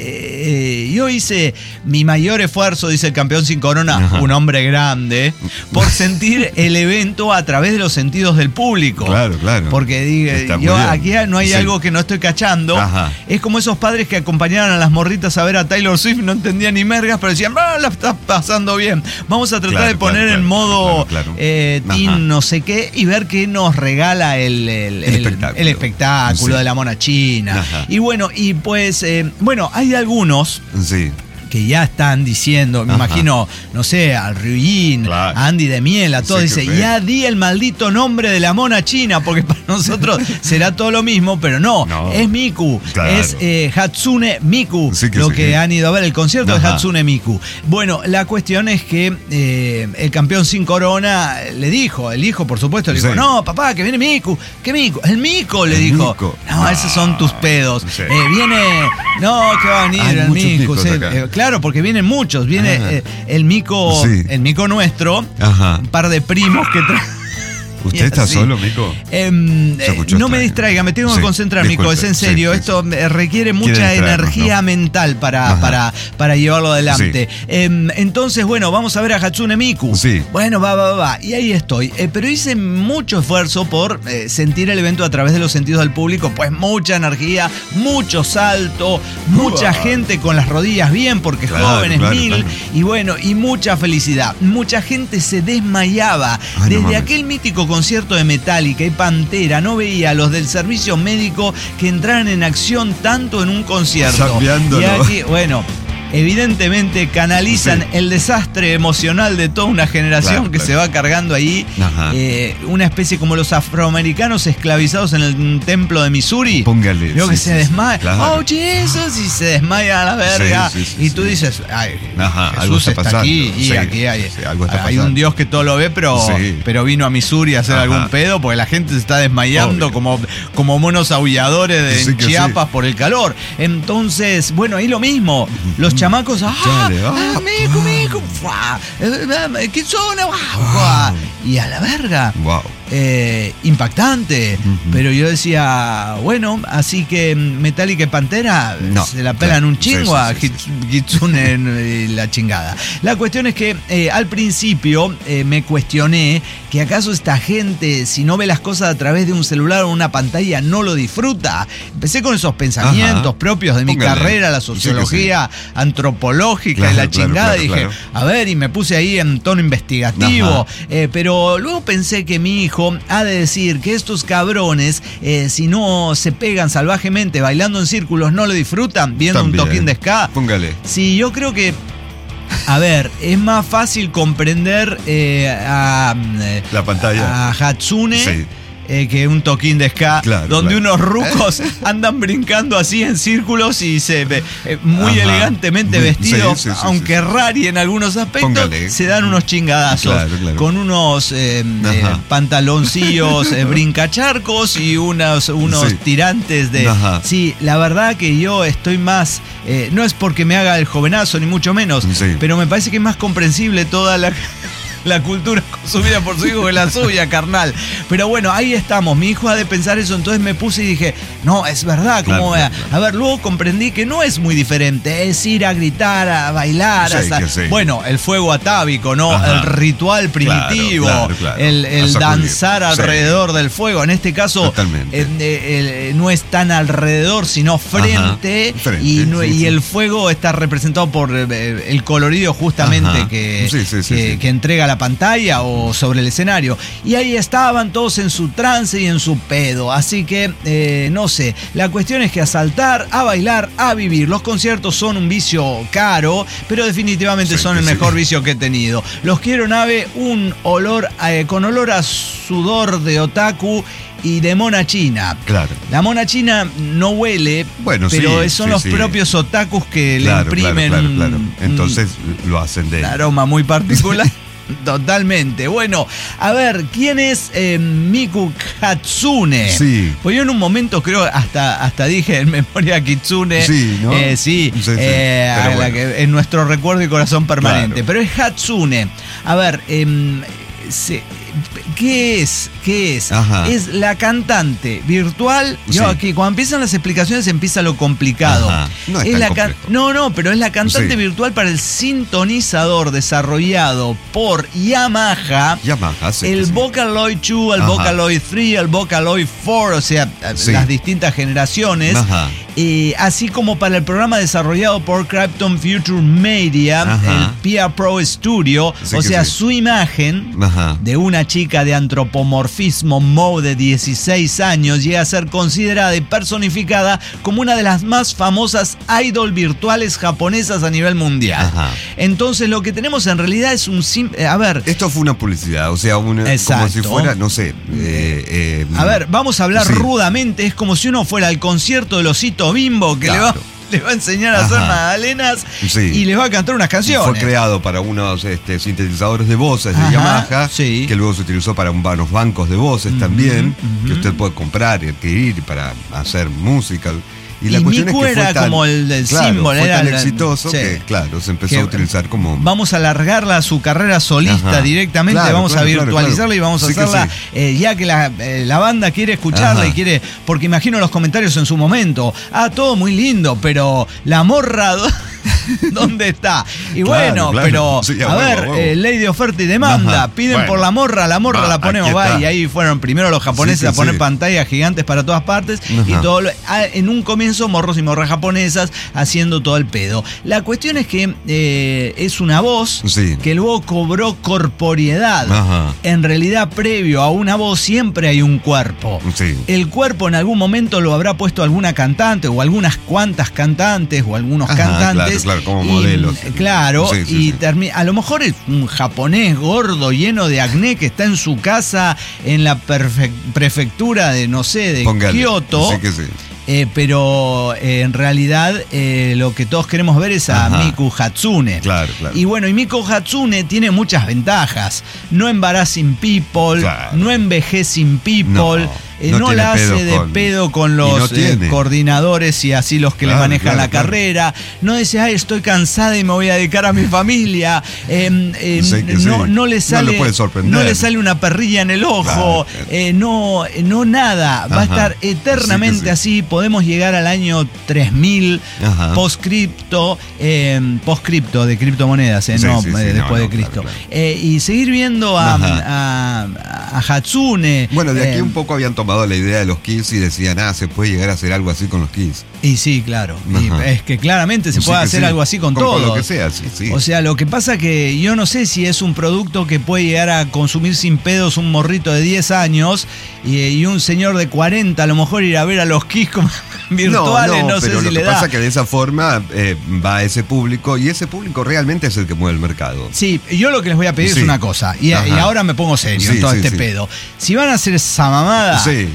eh, eh, yo hice mi mayor esfuerzo, dice el campeón sin corona, Ajá. un hombre grande, por sentir el evento a través de los sentidos del público. Claro, claro. Porque digo, yo aquí no hay sí. algo que no estoy cachando. Ajá. Es como esos padres que acompañaban a las morritas a ver a Taylor Swift, no entendían ni mergas, pero decían, ah, la estás pasando bien. Vamos a tratar claro, de poner claro, en claro, modo claro, claro. Eh, teen no sé qué y ver qué nos regala el, el, el, el espectáculo, el espectáculo sí. de la mona china. Ajá. Y bueno, y pues, eh, bueno, hay algunos. Sí. Que ya están diciendo, me Ajá. imagino, no sé, al Ryujin, claro. a Andy de Miel, a todo, sí, dice, ya di el maldito nombre de la mona china, porque para nosotros será todo lo mismo, pero no, no. es Miku, claro. es eh, Hatsune Miku, sí que lo sí, que sí. han ido a ver el concierto Ajá. de Hatsune Miku. Bueno, la cuestión es que eh, el campeón sin corona le dijo, el hijo, por supuesto, le dijo, sí. no, papá, que viene Miku, ¿qué Miku? El Miku, le el dijo. Miku. No, no, esos son tus pedos. Sí. Eh, viene, no, que va a venir Hay el Miku. Sí, eh, Claro, porque vienen muchos. Viene eh, el mico, sí. el mico nuestro, Ajá. un par de primos que traen. ¿Usted está solo, Mico? Eh, eh, no me distraiga, me tengo sí, que concentrar, Mico, es en serio. Sí, Esto sí. requiere mucha energía ¿no? mental para, para, para llevarlo adelante. Sí. Eh, entonces, bueno, vamos a ver a Hatsune Miku. Sí. Bueno, va, va, va. Y ahí estoy. Eh, pero hice mucho esfuerzo por eh, sentir el evento a través de los sentidos del público. Pues mucha energía, mucho salto, mucha uh, gente con las rodillas bien, porque claro, jóvenes claro, mil. Claro. Y bueno, y mucha felicidad. Mucha gente se desmayaba. Ay, Desde no aquel mítico concierto de Metallica y Pantera no veía a los del servicio médico que entraran en acción tanto en un concierto. Y aquí, bueno, evidentemente canalizan sí. el desastre emocional de toda una generación claro, que claro. se va cargando ahí. Eh, una especie como los afroamericanos esclavizados en el templo de Missouri. Póngale. Creo sí, que sí, se desmaya. Claro. Oh, Jesus, y se desmaya a la verga. Sí, sí, sí, y tú sí. dices, ay, Ajá, Jesús está, está aquí y sí, aquí hay, sí, hay un Dios que todo lo ve, pero, sí. pero vino a Missouri a hacer Ajá. algún pedo porque la gente se está desmayando como, como monos aulladores de sí, Chiapas sí. por el calor. Entonces, bueno, ahí lo mismo. Los chamacos, ¡ah! Dale, ah, ah mico, mico! ¿Qué zona? Wow. Y a la verga. Wow. Eh, impactante. Uh-huh. Pero yo decía, bueno, así que Metallica y Pantera no, se la pelan claro. un chingo sí, sí, sí, a Kitsune sí. la chingada. La cuestión es que eh, al principio eh, me cuestioné que acaso esta gente, si no ve las cosas a través de un celular o una pantalla, no lo disfruta. Empecé con esos pensamientos Ajá. propios de mi Póngale. carrera, la sociología sí, sí. antropológica claro, y la claro, chingada. Claro, y dije, claro. a ver, y me puse ahí en tono investigativo. Eh, pero luego pensé que mi hijo ha de decir que estos cabrones, eh, si no se pegan salvajemente bailando en círculos, no lo disfrutan viendo También. un toquín de ska. Póngale. Sí, yo creo que, a ver, es más fácil comprender eh, a, la pantalla. a Hatsune. Sí. Eh, que un toquín de ska, claro, donde claro. unos rucos andan brincando así en círculos y se ve eh, muy Ajá. elegantemente vestidos, sí, sí, sí, aunque sí, sí. rari en algunos aspectos, Póngale. se dan unos chingadazos claro, claro. con unos eh, eh, pantaloncillos eh, brincacharcos y unos, unos sí. tirantes de... Ajá. Sí, la verdad que yo estoy más... Eh, no es porque me haga el jovenazo, ni mucho menos, sí. pero me parece que es más comprensible toda la... la cultura consumida por su hijo que la suya, carnal. Pero bueno, ahí estamos. Mi hijo ha de pensar eso, entonces me puse y dije, no, es verdad. Claro, ¿Cómo claro, va? claro. A ver, luego comprendí que no es muy diferente. Es ir a gritar, a bailar. Sí, hasta- que sí. Bueno, el fuego atávico, ¿no? Ajá. El ritual primitivo, Claro, claro, claro. el, el A sacudir. danzar Sí. alrededor del fuego. En este caso, Totalmente. eh, eh, eh, no es tan alrededor, sino frente. Ajá, frente, y no- sí, y sí. el fuego está representado por eh, el colorido justamente Ajá. que, Sí, sí, sí, que, sí. que entrega la pantalla o sobre el escenario. Y ahí estaban todos en su trance y en su pedo. Así que, eh, no sé, la cuestión es que a saltar, a bailar, a vivir. Los conciertos son un vicio caro, pero definitivamente Sí, son el sí. mejor vicio que he tenido. Los quiero, Nave, un olor, eh, con olor a sudor de otaku y de mona china. Claro. La mona china no huele, Bueno, pero sí, son sí, los sí. propios otakus que Claro, le imprimen claro, un- claro, claro. un- Entonces lo hacen de un él. aroma muy particular. Totalmente. Bueno, a ver, ¿quién es eh, Miku Hatsune? Sí. Pues yo en un momento creo hasta, hasta dije en memoria Kitsune. Sí, ¿no? Eh, sí, Sí, sí. eh, Pero a la bueno. que- en nuestro recuerdo y corazón permanente. Claro. Pero es Hatsune. A ver, em, se- ¿qué es? ¿Qué es? Ajá. Es la cantante virtual. Yo Sí. aquí, cuando empiezan las explicaciones empieza lo complicado. Ajá. No es tan la can- complejo. no, no, pero es la cantante Sí. virtual para el sintonizador desarrollado por Yamaha. Yamaha, sí, el sí. Vocaloid dos, el Ajá. Vocaloid tres, el Vocaloid cuatro, o sea, Sí. las distintas generaciones. Ajá. Eh, así como para el programa desarrollado por Krypton Future Media, Ajá. el P R Pro Studio, Sí o que sea, sí. su imagen Ajá. de una chica de antropomorfismo Mo de dieciséis años llega a ser considerada y personificada como una de las más famosas idol virtuales japonesas a nivel mundial. Ajá. Entonces lo que tenemos en realidad es un simple... A ver, Esto fue una publicidad, o sea, una, como Exacto. si fuera, no sé. eh, eh, a ver, vamos a hablar sí. rudamente, es como si uno fuera al concierto del Osito Bimbo que le, va, Claro. le va a enseñar a hacer Ajá. magdalenas Sí. y les va a cantar unas canciones. Fue creado para unos este, sintetizadores de voces de Ajá, Yamaha, sí. que luego se utilizó para un- unos bancos de voces también, ujú. que usted puede comprar y adquirir para hacer música. Y la Y cuestión Miku es que fue era tan, como el del claro, símbolo, fue era tan el- exitoso sí. que, claro, se empezó Que a utilizar como... Vamos a alargarla a su carrera solista Ajá. directamente, Claro, vamos claro, a claro, virtualizarla claro. y vamos a Sí que hacerla, sí. eh, ya que la, eh, la banda quiere escucharla Ajá. y quiere, porque imagino los comentarios en su momento, ah, todo muy lindo, pero la morra, ¿dónde está? Y Claro, bueno, claro. pero Sí, a a huevo, ver, a huevo. eh, ley de oferta y demanda, Ajá. piden Bueno. por la morra, la morra Va, la ponemos, aquí va, está. y ahí fueron primero los japoneses Sí, que a poner sí. pantallas gigantes para todas partes y Ajá. todo lo- ah, en un comienzo morros y morras japonesas haciendo todo el pedo. La cuestión es que eh, es una voz Sí. que luego cobró corporeidad. Ajá. En realidad, previo a una voz siempre hay un cuerpo. Sí. El cuerpo en algún momento lo habrá puesto alguna cantante o algunas cuantas cantantes o algunos Ajá, cantantes. claro, claro, como y, modelos. Claro, Sí, sí, y sí. termi- a lo mejor es un japonés gordo lleno de acné que está en su casa en la perfe- prefectura de, no sé, de Póngale. Kioto. Sí que sí. Eh, pero eh, en realidad eh, lo que todos queremos ver es a Ajá. Miku Hatsune. Claro, claro. Y bueno, y Miku Hatsune tiene muchas ventajas. No embarazing people, Claro. no envejecing people, No, eh, no no, tiene la hace pedo de con- pedo con y no los eh, tiene. coordinadores y así los que Claro, le manejan claro, la claro. carrera. No dice, ay, estoy cansada y me voy a dedicar a mi familia. Eh, eh, Sí que no, sí. no le No sale, lo puede sorprender. no le sale una perrilla en el ojo. Claro. eh, no, no nada. Va a Ajá. estar eternamente Sí que sí. así. Podemos llegar al año tres mil Ajá. post-cripto, eh, post-cripto de criptomonedas, eh, Sí, no sí, sí, eh, no, después no, de Cristo. claro, claro. Eh, y seguir viendo a, Ajá. a, a Hatsune. Bueno, de aquí eh, un poco habían tomado la idea de los Kiss y decían, ah, se puede llegar a hacer algo así con los Kiss. Y sí, claro. Y Ajá. es que claramente se Sí puede que hacer sí. algo así con, Con- todo. con lo que sea, sí, sí. O sea, lo que pasa que yo no sé si es un producto que puede llegar a consumir sin pedos un morrito de diez años y, y un señor de cuarenta a lo mejor ir a ver a los Kiss como virtuales, no, sé pero si lo le que da. pasa es que de esa forma eh, va a ese público y ese público realmente es el que mueve el mercado. Sí, yo lo que les voy a pedir Sí. es una cosa, y, Ajá. y ahora me pongo serio en Sí, todo sí, este sí. pedo. Si van a hacer esa mamada, Sí.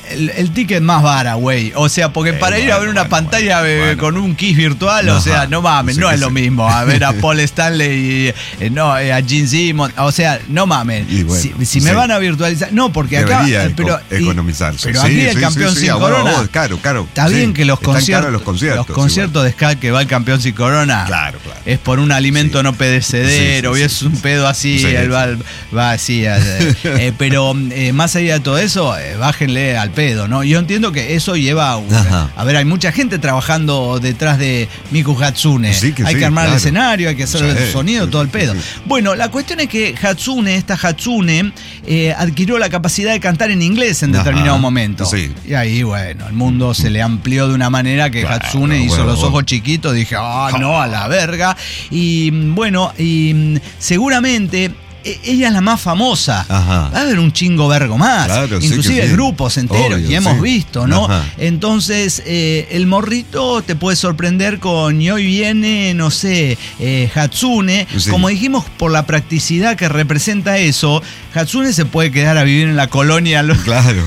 el, el ticket más vara, güey. O sea, porque eh, para bueno, ir a ver una bueno, pantalla bueno, bueno. con un kiss virtual, Ajá. o sea, no mames, sí, no es lo sí. mismo. A ver a Paul Stanley y eh, no, a Gene Simmons. O sea, no mames. Bueno, si si sí. me van a virtualizar. No, porque acá. Pero, economizarse. Pero aquí sí, el campeón sí, sí, sin sí, corona. Vos, caro, caro. Está sí, bien que los conciertos, los conciertos, los conciertos de ska que va el campeón sin corona. Claro, claro. Es por un alimento sí. no perecedero. Sí, sí, y es sí, un pedo así. Sí, él sí. va, va así. Eh, eh, pero eh, más allá de todo eso, eh, bájenle al pedo, ¿no? Yo entiendo que eso lleva. Un, a ver, hay mucha gente trabajando detrás de Miku Hatsune. Sí, que hay sí, que armar claro. el escenario, hay que hacer sí, el sonido, sí, todo el sí, pedo. sí. Bueno, la cuestión es que Hatsune, esta Hatsune, eh, adquirió la capacidad de cantar en inglés en determinado Ajá. momento. Sí. Y ahí, bueno, el mundo se le amplió de una manera que claro, Hatsune hizo bueno, los ojos bueno. chiquitos. Dije, ah, oh, no, a la verga. Y bueno, y seguramente ella es la más famosa. Ajá. Va a haber un chingo vergo más. Claro, Inclusive sí sí. grupos enteros, Obvio, y hemos sí. visto, ¿no? Ajá. Entonces, eh, el morrito te puede sorprender con y hoy viene, no sé, eh, Hatsune. Sí. Como dijimos, por la practicidad que representa eso, Hatsune se puede quedar a vivir en la colonia. Claro.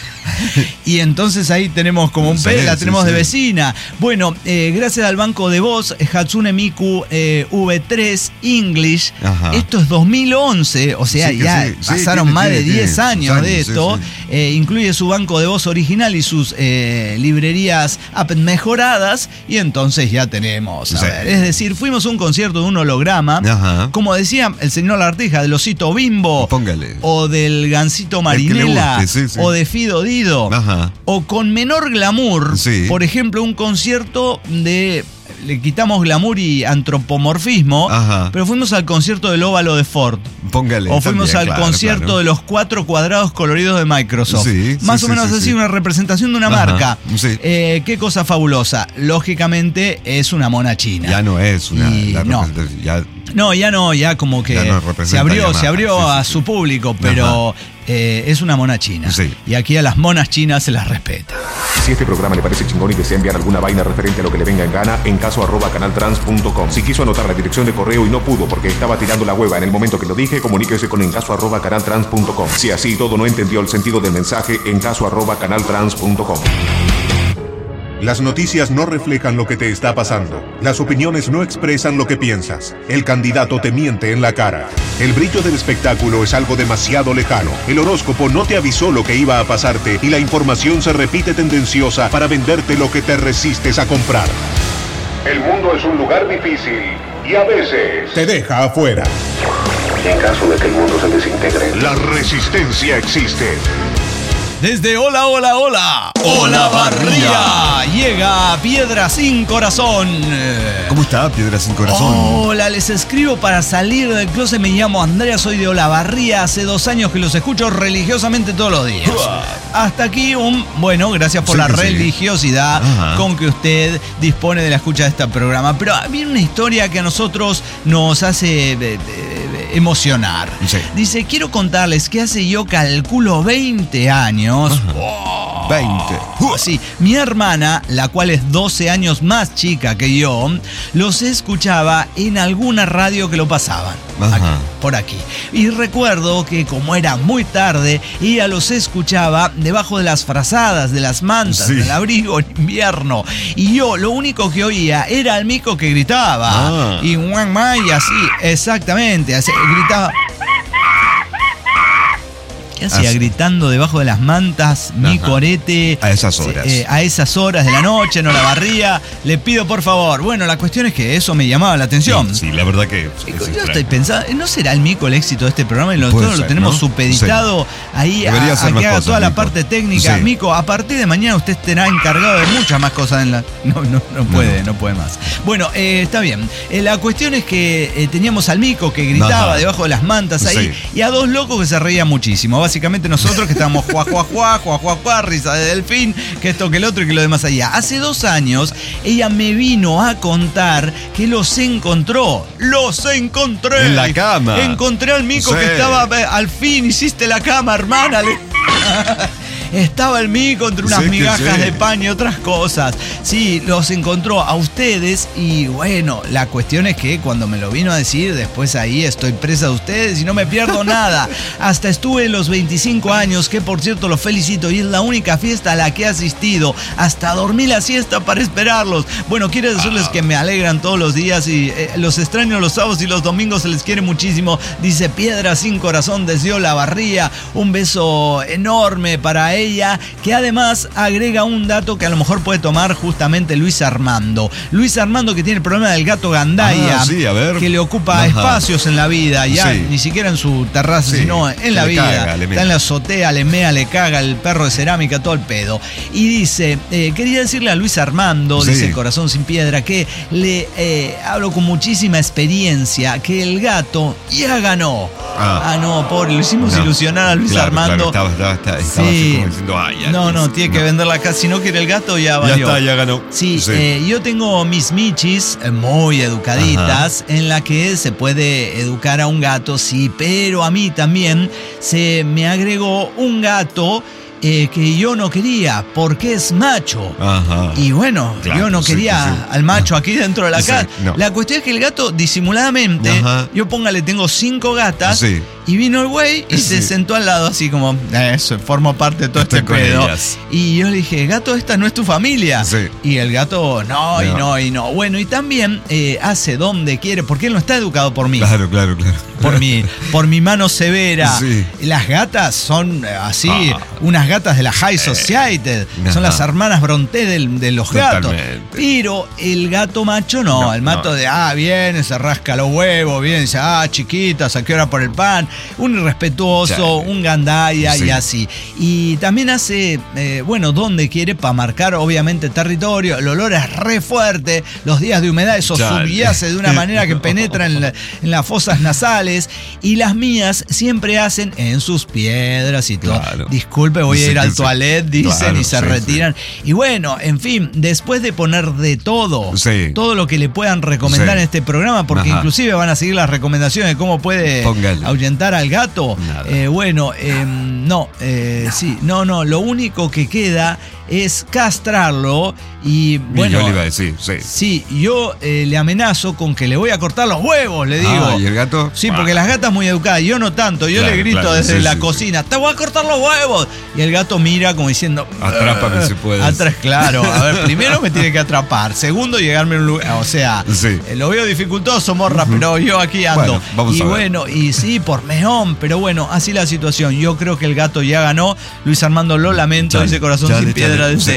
Y entonces ahí tenemos como un sí, pez, la sí, tenemos sí. de vecina. Bueno, eh, gracias al banco de voz, Hatsune Miku eh, V tres English. Ajá. Esto es dos mil once, o sea, sí, ya sí, pasaron sí, más tiene, de tiene, diez tiene, años, años de esto. Sí, sí. Eh, incluye su banco de voz original y sus eh, librerías app mejoradas. Y entonces ya tenemos. A sí. ver, es decir, fuimos a un concierto de un holograma. Ajá. Como decía el señor Lartija, del Osito Bimbo. Póngale. O del Gansito Marinela. Guste, sí, sí. O de Fido Dido. Ajá. O con menor glamour, sí. por ejemplo, un concierto de... Le quitamos glamour y antropomorfismo, Ajá. pero fuimos al concierto del óvalo de Ford. Póngale. O fuimos también, al claro, concierto claro. de los cuatro cuadrados coloridos de Microsoft. Sí, Más sí, o menos sí, así, sí. una representación de una Ajá, marca. sí. Eh, qué cosa fabulosa. Lógicamente es una mona china. Ya no es una. Y la no. Ya, No, ya no, ya como que Ya no representa se abrió, Yamaha, se abrió sí, sí, a sí. su público, pero eh, es una mona china. Sí. Y aquí a las monas chinas se las respeta. Si este programa le parece chingón y desea enviar alguna vaina referente a lo que le venga en gana, en caso arroba canaltrans punto com. Si quiso anotar la dirección de correo y no pudo porque estaba tirando la hueva en el momento que lo dije, comuníquese con encaso arroba canaltrans punto com. Si así todo no entendió el sentido del mensaje, encaso arroba canaltrans punto com. Las noticias no reflejan lo que te está pasando. Las opiniones no expresan lo que piensas. El candidato te miente en la cara. El brillo del espectáculo es algo demasiado lejano. El horóscopo no te avisó lo que iba a pasarte y la información se repite tendenciosa para venderte lo que te resistes a comprar. El mundo es un lugar difícil y a veces te deja afuera. En caso de que el mundo se desintegre, la resistencia existe. Desde Hola, Hola, Hola, Hola Barría, llega Piedra Sin Corazón. ¿Cómo está Piedra Sin Corazón? Hola, les escribo para salir del closet. Me llamo Andrea, soy de Olavarría. Hace dos años que los escucho religiosamente todos los días. Hasta aquí un... Bueno, gracias por Sí, la que sí. religiosidad Ajá. con que usted dispone de la escucha de este programa. Pero viene una historia que a nosotros nos hace eh, eh, emocionar. Sí. Dice, quiero contarles que hace yo calculo veinte años... Oh, veinte. Sí, mi hermana, la cual es doce años más chica que yo, los escuchaba en alguna radio que lo pasaban. Ajá. Aquí, por aquí. Y recuerdo que como era muy tarde, ella los escuchaba debajo de las frazadas, de las mantas, Sí. del abrigo en invierno. Y yo lo único que oía era el mico que gritaba. Ah. Y guan, guan, y así, exactamente, así, gritaba. ¿Qué hacía? Así. Gritando debajo de las mantas, mi Ajá. corete. A esas horas. Eh, a esas horas de la noche, no la barría. Le pido por favor. Bueno, la cuestión es que eso me llamaba la atención. Sí, sí, la verdad que. es Yo extraño. estoy pensando, ¿no será el mico el éxito de este programa? Y Puede nosotros lo ser, tenemos ¿no? supeditado ahí a, Debería a hacer que más haga cosas, toda la Mico. parte técnica. Sí. Mico, a partir de mañana usted estará encargado de muchas más cosas en la... No, no, no puede, no, no puede más. Bueno, eh, está bien. Eh, la cuestión es que eh, teníamos al mico que gritaba Ajá. debajo de las mantas ahí Sí. y a dos locos que se reían muchísimo. Básicamente nosotros que estábamos juá, juá, juá, juá, juá, juá, risa de delfín, que esto, que el otro y que lo demás allá. Hace dos años ella me vino a contar que los encontró. ¡Los encontré! En la cama. Encontré al mico Sí. que estaba... Al fin hiciste la cama, hermana. Le- estaba el mico entre unas Sí, que migajas sí. de pan y otras cosas. Sí, los encontró a ustedes y bueno, la cuestión es que cuando me lo vino a decir, después ahí estoy presa de ustedes y no me pierdo nada. Hasta estuve en los veinticinco años, que por cierto los felicito y es la única fiesta a la que he asistido. Hasta dormí la siesta para esperarlos. Bueno, quiero decirles que me alegran todos los días y eh, los extraño los sábados y los domingos, se les quiere muchísimo. Dice Piedra Sin Corazón desde Olavarría. Un beso enorme para ella, que además agrega un dato que a lo mejor puede tomar justamente Luis Armando. Luis Armando, que tiene el problema del gato gandaya, Ah, sí, a ver. que le ocupa Ajá. espacios en la vida, ya Sí. ni siquiera en su terraza, Sí, sino en la le vida. caga, le mea. Está en la azotea, le mea, le caga el perro de cerámica, todo el pedo. Y dice, eh, quería decirle a Luis Armando, Sí. dice el Corazón Sin Piedra, que le eh, hablo con muchísima experiencia, que el gato ya ganó. Ah. Ah, no, pobre, lo hicimos No. ilusionar a Luis Claro, Armando. claro, estaba, estaba, estaba, estaba Sí. así como diciendo, ay, ya, No, no, tiene que no. venderla acá, si no quiere el gato ya Ya valió. está, ya ganó. Sí, Sí. eh, yo tengo mis michis eh, muy educaditas en la que se puede educar a un gato, sí, pero a mí también se me agregó un gato eh, que yo no quería porque es macho. Ajá. Y bueno, Claro, yo no sí, quería sí, sí. al macho aquí dentro de la Sí, casa. no. La cuestión es que el gato disimuladamente, Ajá. yo póngale, tengo cinco gatas. Sí. Y vino el güey y se Sí. sentó al lado así como, eso, formo parte de todo Estoy este con pedo. ellas. Y yo le dije, gato, esta no es tu familia. Sí. Y el gato, no, y No. no, y no. Bueno, y también eh, hace donde quiere, porque él no está educado por mí. Claro, claro, claro. Por mi, por mi mano severa. Sí. Las gatas son eh, así, Ah. unas gatas de la High Society. Ajá. Son las hermanas Bronté del- de los gatos. Totalmente. Pero el gato macho no. No, el mato no. de, ah, viene, se rasca los huevos, viene, dice, ah, chiquitas, ¿a qué hora por el pan? Un irrespetuoso, Sí. un gandaya Sí. y así. Y también hace, eh, bueno, donde quiere para marcar, obviamente, territorio. El olor es re fuerte. Los días de humedad, eso Chale. subyace de una manera que penetra en, la- en las fosas nasales. Y las mías siempre hacen en sus piedras y todo. Claro. Disculpe, voy a Sí, ir al sí. toilet, dicen, Claro, y se sí, retiran. Y bueno, en fin, después de poner de todo, Sí. todo lo que le puedan recomendar Sí. en este programa, porque Ajá. inclusive van a seguir las recomendaciones de cómo puede Póngale. ahuyentar al gato. Nada. Eh, bueno, eh, no, eh, sí, no, no, lo único que queda es castrarlo y bueno. Y yo le iba a decir, sí. Sí, yo eh, le amenazo con que le voy a cortar los huevos, le digo. Ah, ¿y el gato? Sí, Ah. porque las gatas muy educadas, yo no tanto, yo Claro, le grito claro, desde sí, la sí, cocina, te voy a cortar los huevos. Y el gato mira como diciendo, Atrápame si puedes. Atrás, claro, a ver, primero me tiene que atrapar, segundo llegarme a un lugar, o sea, Sí. eh, lo veo dificultoso, morra, pero yo aquí ando. Bueno, vamos y a ver. bueno, y sí, por mejón, pero bueno, así la situación. Yo creo que el gato ya ganó. Luis Armando, lo lamento, Chale, dice Corazón chale, Sin Piedra chale. desde Sí.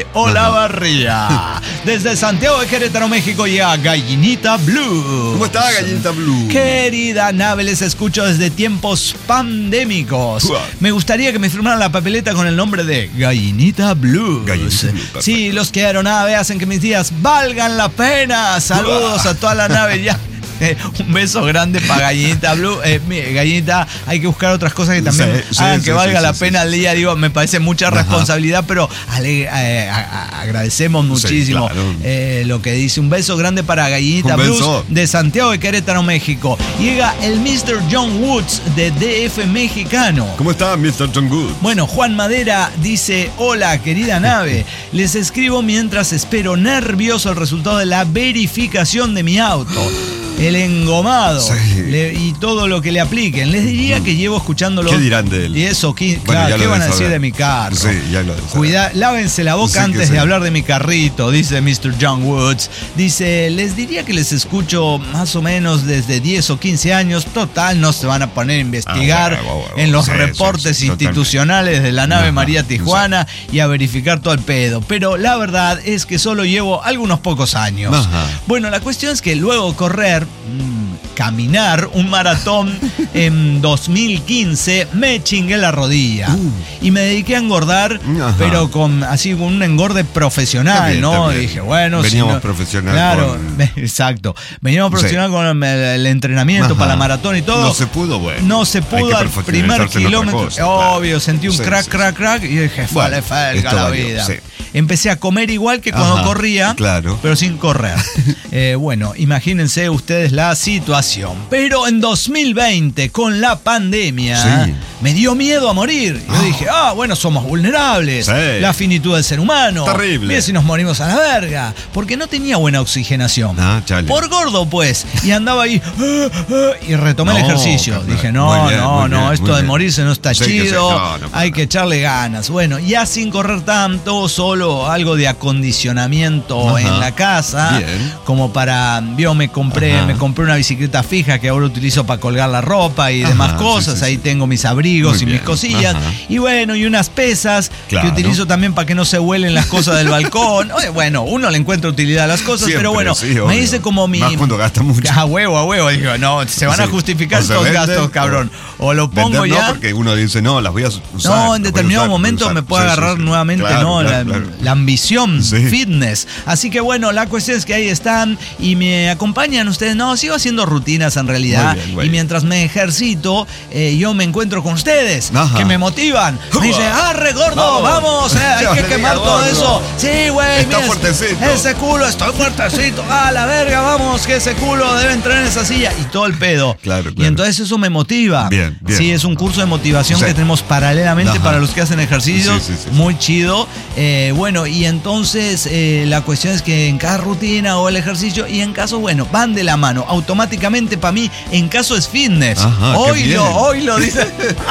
Olavarría. Desde Santiago de Querétaro, México, llega Gallinita Blue. ¿Cómo está, Gallinita Blue? Querida nave, les escucho desde tiempos pandémicos. Uah. Me gustaría que me firmaran la papeleta con el nombre de Gallinita Blue. Gallinita Blue, perfecto. Sí, los que aeronave hacen que mis días valgan la pena. Saludos Uah. a toda la nave ya. Eh, un beso grande para Gallinita Blue. Eh, mi- Gallinita, hay que buscar otras cosas que también Sí, sí, hagan sí, que sí, valga sí, la sí, pena sí. al día. Digo, me parece mucha Ajá. responsabilidad, pero ale- eh, a- a- agradecemos muchísimo claro. eh, lo que dice. Un beso grande para Gallinita Un Blue beso. de Santiago de Querétaro, México. Llega el mister John Woods de D F mexicano. ¿Cómo está, mister John Good? Bueno, Juan Madera dice, hola querida nave, les escribo mientras espero nervioso el resultado de la verificación de mi auto. El engomado Sí. le- y todo lo que le apliquen. Les diría que llevo escuchándolo. ¿Qué dirán de él? Y eso, ¿qué, Bueno, claro, ya ¿qué lo van a deben decir saber. de mi carro? Sí, ya lo deben saber. Cuida, lávense la boca Sí, que antes sí. de hablar de mi carrito, dice mister John Woods. Dice, les diría que les escucho más o menos desde diez o quince años. Total, no se van a poner a investigar Ah, bueno, bueno, en los sí, sí, reportes sí, totalmente. institucionales de la nave Ajá, María Tijuana y a verificar todo el pedo. Pero la verdad es que solo llevo algunos pocos años. Ajá. Bueno, la cuestión es que luego correr, mm, caminar un maratón en dos mil quince, me chingué la rodilla. Uh. Y me dediqué a engordar, Ajá. pero con así con un engorde profesional, Está bien, ¿no? está bien. Y dije, bueno, Veníamos si no- profesional Claro, con- exacto. Veníamos profesional Sí. con el, el entrenamiento Ajá. para la maratón y todo. No se pudo, bueno. No se Hay pudo que al primer profesionalizarse en otra kilómetro. cosa, claro. Obvio, sentí un Sí, crack, sí, crack, sí. crack y dije, Bueno, vale, falga esto la valió, vida. sí. Empecé a comer igual que cuando Ajá, corría, claro. pero sin correr. Eh, bueno, imagínense ustedes la situación. Pero en dos mil veinte, con la pandemia, Sí. me dio miedo a morir. Yo Oh. dije, ah, bueno, somos vulnerables. Sí. La finitud del ser humano. Terrible. Mira si nos morimos a la verga. Porque no tenía buena oxigenación. Ah, chale. Por gordo, pues. Y andaba ahí ah, ah, y retomé el No, ejercicio. carnal. Dije, no, Muy bien, no, muy no, bien, esto muy de bien. morirse no está Sí, que sí. chido. No, no, Hay no. que echarle ganas. Bueno, ya sin correr tanto, solo algo de acondicionamiento Ajá. en la casa. Bien. Como para, yo me compré, Ajá. me compré una bicicleta fija que ahora utilizo para colgar la ropa y Ajá, demás sí, cosas. sí, Ahí sí. tengo mis abrigos Muy y mis bien. cosillas. Ajá. Y bueno, y unas pesas Claro. que utilizo también para que no se huelen las cosas del balcón. Oye, bueno, uno le encuentra utilidad a las cosas, Siempre, pero bueno, sí, me obvio. hice como mi. Más cuando gasta mucho. A huevo, a huevo. Digo, no, se van a Sí. justificar O se estos venden, gastos, cabrón. O lo pongo Vender ya. no, porque uno dice, no, las voy a usar. No, en las voy a determinado usar, momento voy a me usar. puede Sí, sí, agarrar sí. nuevamente, Claro, ¿no? claro, la, claro. la ambición, Sí. fitness. Así que bueno, la cuestión es que ahí están y me acompañan ustedes. No, sigo haciendo rutinas en realidad. Muy bien, muy y bien. mientras me ejercito, eh, yo me encuentro con ustedes, Ajá. que me motivan. Me dicen, arre gordo, vamos, Vamos. eh, hay que Arre, quemar todo gordo. eso. Sí, güey, Está mira, fuertecito. ese culo, estoy fuertecito. A la verga, vamos, que ese culo debe entrar en esa silla. Y todo el pedo. Claro, Y claro. entonces eso me motiva. Bien, bien. Sí, es un curso de motivación Sí. que tenemos paralelamente Ajá. para los que hacen ejercicios. Sí, sí, sí, sí. Muy chido. Eh, bueno, y entonces eh, la cuestión es que en cada rutina o el ejercicio, y en caso, bueno, van de la mano. Automáticamente para mí, en caso es fitness. Ajá, qué hoy bien. lo, hoy lo dice.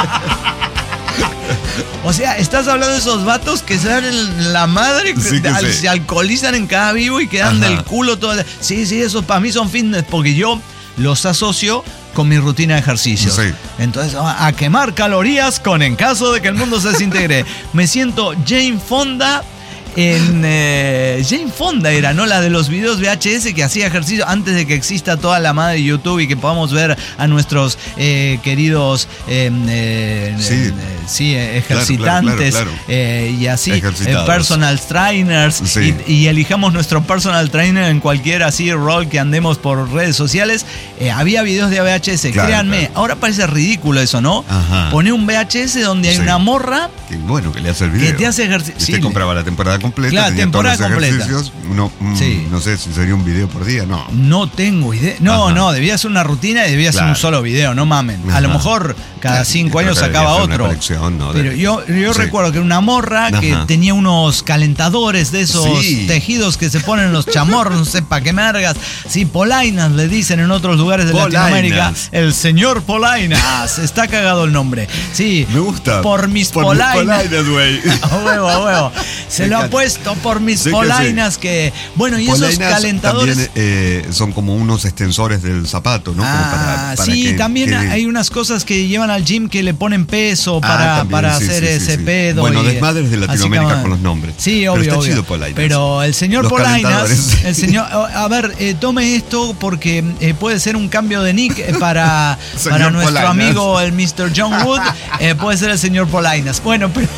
O sea, estás hablando de esos vatos que se dan en la madre, que Sí, que al- sí. se alcoholizan en cada vivo y quedan Ajá. del culo todo. el- Sí, sí, esos para mí son fitness porque yo los asocio con mi rutina de ejercicios. Sí. Entonces, a a quemar calorías con en caso de que el mundo se desintegre. Me siento Jane Fonda en... eh, Jane Fonda era, ¿no? La de los videos V H S que hacía ejercicio antes de que exista toda la madre de YouTube y que podamos ver a nuestros eh, queridos eh, eh, Sí. eh, sí, eh, Claro, ejercitantes claro, claro, claro. eh, y así, eh, Ejercitados. personal trainers, Sí. y, y elijamos nuestro personal trainer en cualquier así rol que andemos por redes sociales. Eh, había videos de V H S, Claro, créanme, claro. ahora parece ridículo eso, ¿no? Ajá. Poné un V H S donde hay Sí. una morra Qué bueno que le hace el video. que te hace ejercicio. Y usted compraba la temporada completa, Claro, tenía temporada todos los completa. ejercicios. Uno, mm, Sí. No sé si sería un video por día, no. No tengo idea. No, Ajá. no, debía ser una rutina y debía ser Claro. un solo video, no mamen. A Ajá. lo mejor cada Claro, cinco y años creo que sacaba debía ser una otro. colección, ¿no? De- Pero yo, yo Sí. recuerdo que era una morra que Ajá. tenía unos calentadores de esos Sí. tejidos que se ponen en los chamorros, no sé pa' qué mergas. Sí, polainas le dicen en otros lugares de Polainas. Latinoamérica. El señor Polainas. Está cagado el nombre. Sí. Me gusta. Por mis Por mis polainas. polainas, güey. A huevo, a huevo. Se Me lo ha encanta. puesto por mis Sí que polainas que, bueno, y esos Polainas calentadores. también eh, son como unos extensores del zapato, ¿no? Como Ah, para- para sí, que también quede- hay unas cosas que llevan al gym que le ponen peso para, Ah, también, para sí, hacer sí, sí, ese sí. pedo. Bueno, y- desmadres de así Latinoamérica que, con los nombres. Sí, Pero obvio, está obvio. chido Polainas. Pero el señor Los Polainas, calentadores. el señor, a ver, eh, tome esto porque eh, puede ser un cambio de nick eh, para, Señor para nuestro Polainas. amigo el mister John Wood, eh, puede ser el señor Polainas. Bueno, pero...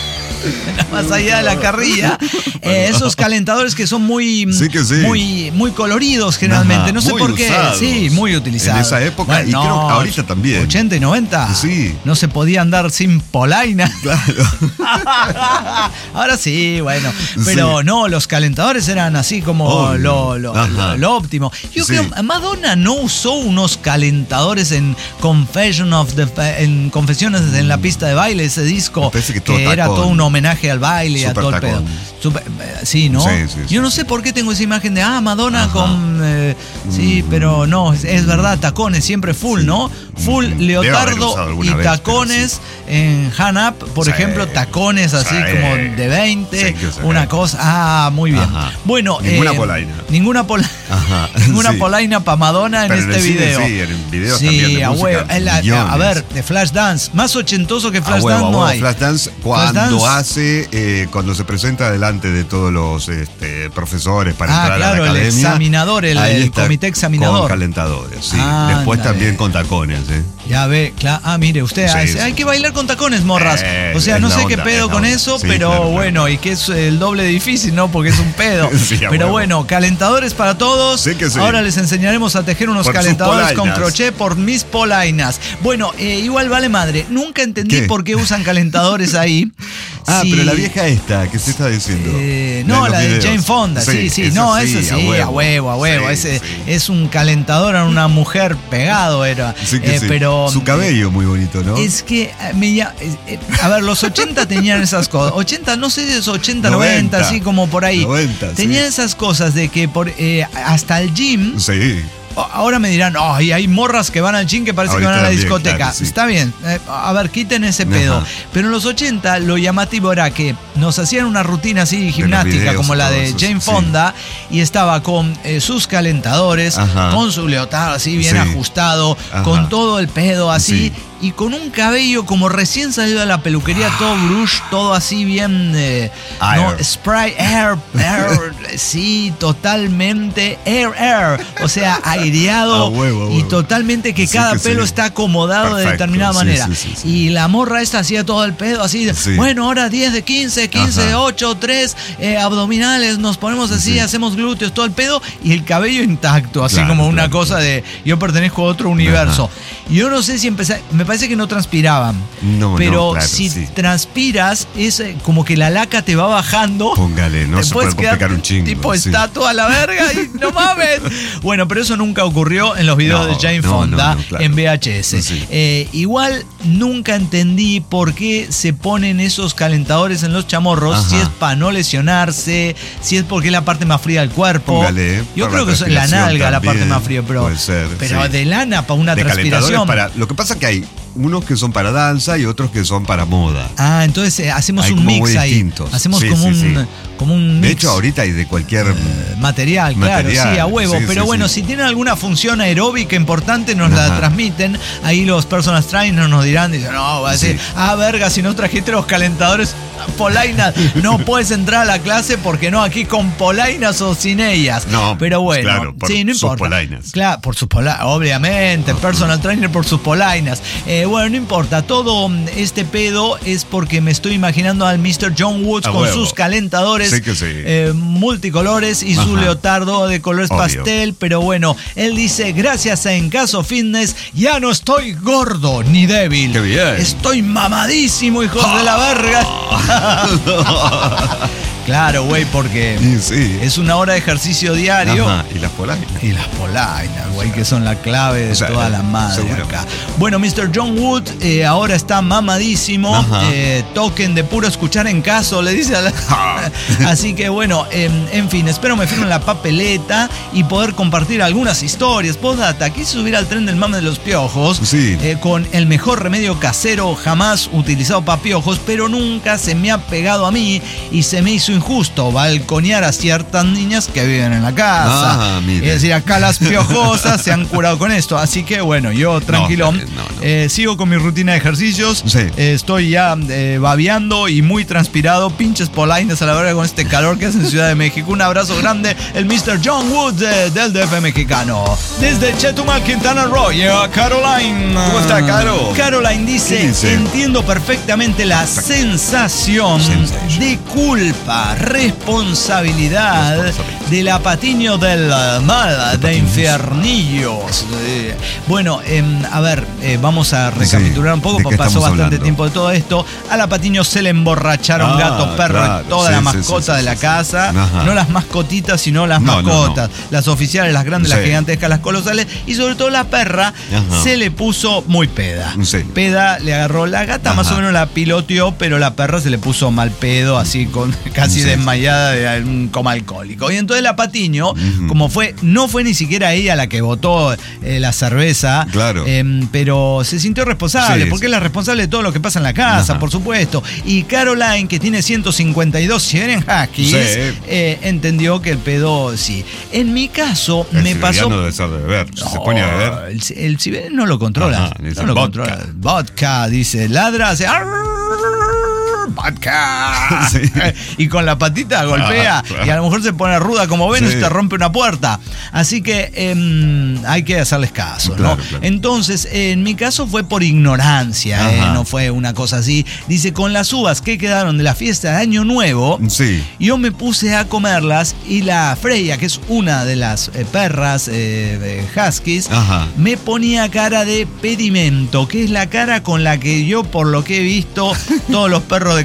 Más allá de la carrilla, eh, esos calentadores que son muy, Sí que sí. muy, muy coloridos generalmente. Ajá, no sé muy por qué. usados. Sí, muy utilizados. En esa época, y creo que ahorita también. ochenta y noventa. Sí. No se podía andar sin polaina. Claro. Ahora sí, bueno. Pero Sí. no, los calentadores eran así como Obvio. lo, lo, Ajá. lo- lo óptimo. Yo Sí. creo Madonna no usó unos calentadores en Confession of the en Confesiones en la pista de baile, ese disco Me parece que todo era tacón. todo un homenaje al baile y a Súper todo el tacón. pedo. Super- eh, sí, ¿no? Sí, sí, sí, Yo no sí. sé por qué tengo esa imagen de ah, Madonna Ajá. con eh, sí, Mm. pero no, es, es verdad, tacones siempre full, Sí. ¿no? Full Mm. Debe haber leotardo usado alguna y vez, pero tacones sí. en Han Up, por Sí. ejemplo, tacones así Sí. como de veinte, Sí, que sí. una cosa. Ah, muy bien. Ajá. Bueno, Ninguna eh, polaina. Ninguna polaina. Ajá. Ninguna Sí. polaina para Madonna en Pero en este el cine video. sí, en el video Sí, también de a música, huevo. Es la- millones. a ver, de Flashdance. Más ochentoso que A Flashdance huevo, a no huevo. hay. Flashdance cuando Flashdance. hace, eh, cuando se presenta delante de todos los este, profesores para Ah, entrar claro, a la el academia. examinador, el- ahí el está comité examinador. Con calentadores, sí. Ah, Después ándale. también con tacones, ¿eh? Ya ve, claro. Ah, mire, usted Sí, hace- sí. hay que bailar con tacones, morras. Eh, o sea, es no la sé qué onda, pedo es la con onda. eso, Sí, pero claro, claro. bueno, y que es el doble de difícil, ¿no? Porque es un pedo. Sí, a pero huevo. bueno, calentadores para todos. Sí que sí. Ahora les enseñaremos a tejer unos Por sus calentadores con polainas. crochet por mis polainas. Bueno, eh, igual vale madre. Nunca entendí ¿Qué? por qué usan calentadores ahí. Ah, sí. pero la vieja esta, ¿qué se está diciendo? Eh, no, la, la de videos. Jane Fonda, sí, sí, sí. no, eso sí, a huevo, a huevo. A huevo. Sí, Ese, sí. Es un calentador a una mujer pegado, era. Sí que eh, sí. Pero, su cabello muy bonito, ¿no? Es que, eh, me, eh, a ver, los ochenta tenían esas cosas. ochenta, no sé si es ochenta, noventa, así como por ahí. noventa, tenían sí. esas cosas de que por eh, hasta el gym. Sí. Ahora me dirán, oh, y hay morras que van al gym que parece Ahorita que van a la también, discoteca. claro, sí. Está bien, eh, a ver, quiten ese pedo. Ajá. Pero en los ochenta lo llamativo era que nos hacían una rutina así gimnástica videos como y la todo de eso, Jane sí. Fonda y estaba con eh, sus calentadores, Ajá. con su leotardo así bien Sí. ajustado, Ajá. con todo el pedo así. Sí. Y con un cabello como recién salido de la peluquería, todo brush, todo así bien. Eh, no, spray, air, air, sí, totalmente. Air, air. O sea, aireado. A huevo, a y huevo. totalmente que Sí, cada que pelo sí. está acomodado de Perfecto, determinada sí, manera. sí, sí, sí. Y la morra esta hacía todo el pedo así. De, Sí. bueno, ahora diez de quince, quince de Ajá. ocho, tres, eh, abdominales, nos ponemos así, Sí. hacemos glúteos, todo el pedo. Y el cabello intacto, así Claro, como una claro, cosa claro. de yo pertenezco a otro universo. Yo no sé si empecé, me parece que no transpiraba. No, pero no, claro, si sí. transpiras, es eh, como que la laca te va bajando. Póngale, no Te se puedes puede complicar quedar un chingo. tipo sí. estatua a la verga y no mames. Bueno, pero eso nunca ocurrió en los videos No, de Jane no, Fonda no, no, claro. en V H S. Sí. Eh, igual nunca entendí por qué se ponen esos calentadores en los chamorros, Ajá. si es para no lesionarse, si es porque es la parte más fría del cuerpo. Póngale, Yo para creo la que es la transpiración nalga la parte también, más fría, pero, puede ser, pero sí. de lana para una De calentadores transpiración. para. Lo que pasa es que hay unos que son para danza y otros que son para moda. Ah, entonces eh, hacemos Hay un como mix muy ahí. distintos. Hacemos Sí, como, sí, un, sí. como un mix. De hecho, ahorita hay de cualquier. Eh, material, claro, Material, sí, a huevo. sí, pero sí, bueno, sí. si tienen alguna función aeróbica importante, nos la Ajá. transmiten. Ahí los personal trainers nos dirán, dicen, no, va a decir, Sí. ah, verga, si no trajiste los calentadores polainas, no puedes entrar a la clase porque no, aquí con polainas o sin ellas. No, pero bueno, claro, por sí, no sus importa. polainas. Claro, por sus polainas, obviamente, personal trainer por sus polainas. Eh, bueno, no importa, todo mm, este pedo es porque me estoy imaginando al mister John Woods A con huevo. sus calentadores Sí que sí. eh, multicolores y su Ajá. leotardo de colores Obvio. pastel, pero bueno, él dice, gracias a Encaso Fitness, ya no estoy gordo ni débil. Qué bien. Estoy mamadísimo, hijos de la verga. Claro, güey, porque Y sí. es una hora de ejercicio diario. Ajá, y las polainas. Y las polainas, güey, que son la clave de O sea, toda la madre seguro. acá. Bueno, mister John Wood eh, ahora está mamadísimo. Ajá. Eh, toquen de puro escuchar en caso, le dice a la... Así que bueno, eh, en fin, espero me firmen la papeleta y poder compartir algunas historias. Postdata, quise subir al tren del mame de los piojos Sí. eh, con el mejor remedio casero jamás utilizado para piojos, pero nunca se me ha pegado a mí y se me hizo injusto balconear a ciertas niñas que viven en la casa. Ah, mire. Es decir, acá las piojosas se han curado con esto. Así que bueno, yo tranquilón, está bien, no, no. eh, sigo con mi rutina de ejercicios. Sí. Eh, estoy ya eh, babeando y muy transpirado. Pinches polainas a la verga con este calor que hace en Ciudad de México. Un abrazo grande, el mister John Wood de- del D F mexicano. Desde Chetumal, Quintana Roo, llega Caroline. ¿Cómo está, Caro? Caroline dice, ¿Qué dice? entiendo perfectamente la sensación Sensation. de culpa, responsabilidad Responsabilidad. de la patiño del mal, de infiernillos. Eh, Bueno, em, a ver, eh, vamos a recapitular Sí, un poco, ¿de porque qué pasó estamos bastante hablando? tiempo de todo esto. A la patiño se le emborracharon Ah, gato, perro claro, y toda sí, la sí, mascota sí, de la sí, sí. casa. Ajá. No las mascotitas, sino las No, no, mascotas. Las oficiales, las grandes, las Sí. gigantescas, las colosales. Y sobre todo la perra Ajá. se le puso muy peda. Sí. Peda, le agarró la gata, Ajá. más o menos la piloteó, pero la perra se le puso mal pedo, así con casi Sí. desmayada de un coma alcohólico. Y entonces la Patiño, Ujú. como fue, no fue ni siquiera ella la que botó eh, la cerveza, Claro. em, pero se sintió responsable, Sí, porque sí. es la responsable de todo lo que pasa en la casa, Ajá. por supuesto. Y Caroline, que tiene ciento cincuenta y dos Siberian Huskies, Sí. eh, entendió que el pedo sí. En mi caso, El me pasó. siberiano debe ser de beber. Si se pone a beber. El, el Siberiano no lo controla. Ajá, dice no lo vodka. controla. Vodka, dice, ladra, hace. "Arr, vodka". Sí. Y con la patita golpea. Ah, claro. Y a lo mejor se pone ruda como Venus Sí. y te rompe una puerta. Así que em, hay que hacerles caso, Claro, ¿no? claro. Entonces, en mi caso fue por ignorancia, ¿eh? Ajá. No fue una cosa así. Dice, con las uvas que quedaron de la fiesta de Año Nuevo. Sí. Yo me puse a comerlas y la Freya, que es una de las eh, perras eh, de Huskies, Ajá. me ponía cara de pedimento, que es la cara con la que yo, por lo que he visto, todos los perros de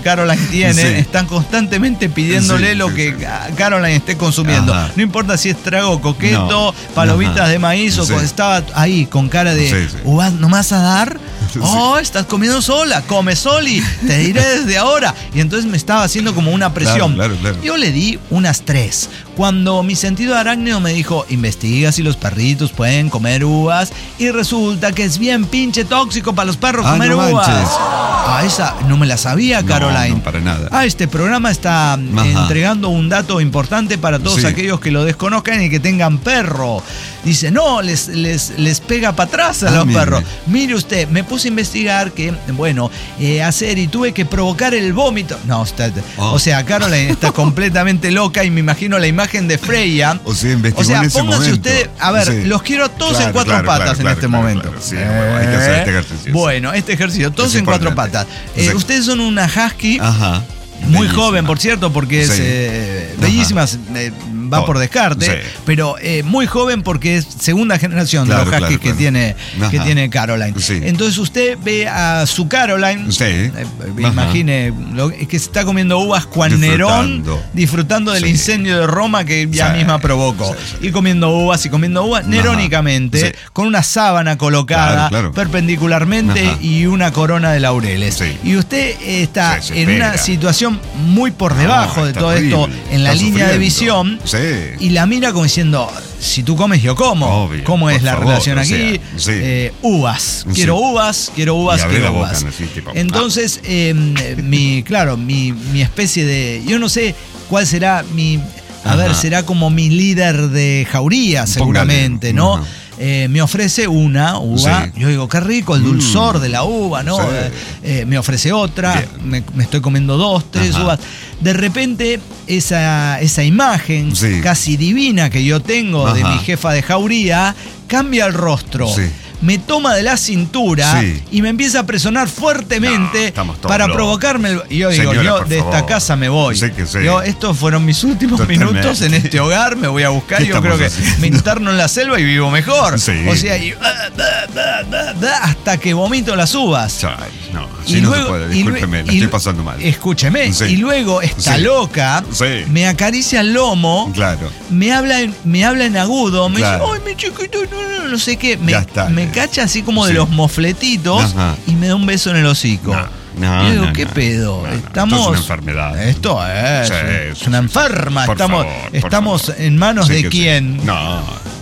Caroline tiene, Sí. están constantemente pidiéndole Sí, lo sí, que sí. Caroline esté consumiendo. Ajá. No importa si es trago coqueto, No. palomitas Ajá. de maíz o Sí. con- estaba ahí con cara de, Sí, sí. "Uvas, ¿no me vas a dar? Sí. Oh, estás comiendo sola, come soli, te diré desde ahora". Y entonces me estaba haciendo como una presión. Claro, claro, claro. Yo le di unas tres. Cuando mi sentido arácnido me dijo, investiga si los perritos pueden comer uvas, y resulta que es bien pinche tóxico para los perros Ah, comer no uvas. manches. Ah, esa no me la sabía, No, Caroline. no, para nada. Ah, este programa está Ajá. entregando un dato importante para todos Sí. aquellos que lo desconozcan y que tengan perro. Dice, no, les, les, les pega para atrás a Ah, los mire. perros. Mire usted, me puse a investigar que, bueno, eh, hacer y tuve que provocar el vómito. No, usted, Oh. o sea, Caroline está completamente loca y me imagino la imagen de Freya. O sea, investigó O sea, en ese pónganse momento. usted, a ver, Sí. los quiero a todos Claro, en cuatro claro, patas claro, en claro, este claro, momento. claro. Sí, bueno, hay que hacer este ejercicio. Bueno, este ejercicio, todos Es en cuatro importante. patas. Eh, Sí. Ustedes son una husky. Ajá. Muy Bellísima. joven, por cierto, porque es Sí. eh, Ajá. bellísima, eh, va Todo. por descarte, Sí. pero eh, muy joven porque es segunda generación Claro, de los huskies claro, que, claro. tiene, que Ajá. tiene Caroline. Sí. Entonces usted ve a su Caroline, Sí. eh, Ajá. imagine, lo, es que se está comiendo uvas Juan Nerón, Disfrutando. disfrutando del Sí. incendio de Roma que ella Sí, misma provocó. sí, sí. Y comiendo uvas y comiendo uvas Ajá. nerónicamente, Sí. con una sábana colocada Claro, claro. perpendicularmente Ajá. y una corona de laureles. Sí. Y usted eh, está Se en una desespera. situación muy por debajo No, de está todo esto horrible. en la Está línea de sufriendo. visión Sí. y la mira como diciendo, si tú comes yo como. Obvio, ¿Cómo es por la favor, relación o aquí? sea, sí. Eh, uvas, Sí. quiero uvas, quiero uvas, Y abre quiero la boca, uvas. ¿no? Así, tipo, Entonces, eh, mi, claro, mi, mi especie de, yo no sé cuál será mi, a Ajá. ver, será como mi líder de jauría seguramente, Póngale. ¿no? Ajá. Eh, me ofrece una uva, Sí. yo digo, qué rico el dulzor Mm. de la uva, ¿no? Sí. Eh, eh, me ofrece otra, Bien. me, me estoy comiendo dos, tres Ajá. uvas. De repente, esa, esa imagen Sí. casi divina que yo tengo de Ajá. mi jefa de jauría cambia el rostro. Sí. Me toma de la cintura Sí. y me empieza a presionar fuertemente No, estamos todos para locos. provocarme. El, y yo digo, Señora, yo por de esta favor. casa me voy. Sí que sí. Yo, estos fueron mis últimos Totalmente. minutos en este hogar, me voy a buscar. ¿Qué Yo creo que estamos haciendo? me interno en la selva y vivo mejor. Sí. O sea, y, ah, da, da, da, da, hasta que vomito las uvas. Ay, no, Y sí no luego- se puede, y lue- discúlpeme, la y- estoy pasando mal. Escúcheme. Sí. Y luego esta Sí. loca Sí. me acaricia el lomo. Claro. Me habla, en, me habla en agudo, me Claro. dice, ay, mi chiquito, no, no, no sé qué. Me, Ya está. me cacha así como de Sí. los mofletitos Ajá. y me da un beso en el hocico. No, no, y yo digo, no, ¿qué no. pedo? No, no, Estamos. esto es una enfermedad. Esto es. Sí, es sí, una sí, enferma. sí. Por Estamos, favor, por estamos favor. en manos Sí de que sí. quién. No.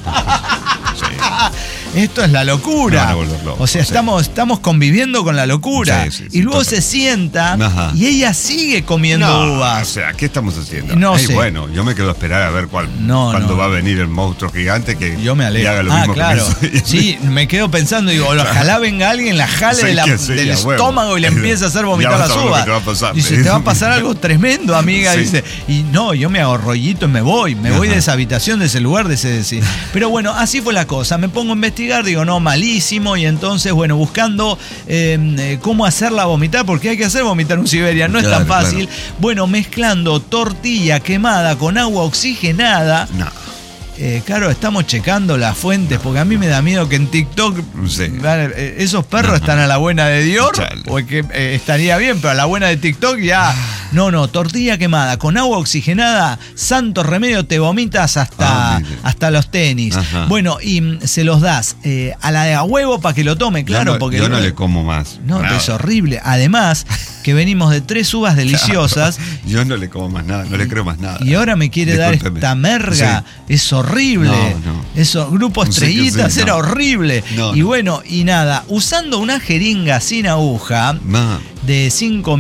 Sí. Esto es la locura. Me van a volver loco, o sea, sí. estamos, estamos conviviendo con la locura. Sí, sí, sí, y luego total. se sienta Ajá. y ella sigue comiendo No, uvas. o sea, ¿qué estamos haciendo? No Ey, sé. Bueno, yo me quedo a esperar a ver cuál, No, cuándo no. va a venir el monstruo gigante que Yo me y alegro. haga lo Ah, mismo claro. que me hizo. Sí, me quedo pensando, digo, ojalá venga alguien, la jale Sí, de la- que sí, del a huevo. estómago y le empiece a hacer vomitar Ya vas las a ver lo uvas. que te va a pasar. Dice, te va a pasar algo tremendo, amiga. Sí. Dice, y no, yo me hago rollito y me voy, me voy Ajá. de esa habitación, de ese lugar, de ese. de ese- Pero bueno, así fue la cosa. Me pongo a investigar, digo, no, malísimo. Y entonces, bueno, buscando eh, eh, cómo hacerla vomitar, porque hay que hacer vomitar un Siberian, no es Claro, tan fácil. claro. Bueno, mezclando tortilla quemada con agua oxigenada. No. Eh, claro, estamos checando las fuentes porque a mí me da miedo que en TikTok Sí. van, eh, esos perros Ajá. están a la buena de Dior, Chale. o es que eh, estaría bien, pero a la buena de TikTok ya. No, no, tortilla quemada con agua oxigenada, santo remedio, te vomitas hasta, Ah, mire. hasta los tenis. Ajá. Bueno, y mm, se los das eh, a la de a huevo para que lo tome, claro, yo no, porque yo no le como más. no, nada. es horrible. Además, que venimos de tres uvas deliciosas. Yo no le como más nada, no le creo más nada. Y ahora me quiere dar Discúlpeme. esta merga. Es horrible. No, no. Eso, Grupo Sí que Estrellitas sí, era no. horrible. No, y no. bueno, y nada, usando una jeringa sin aguja Ma, de cinco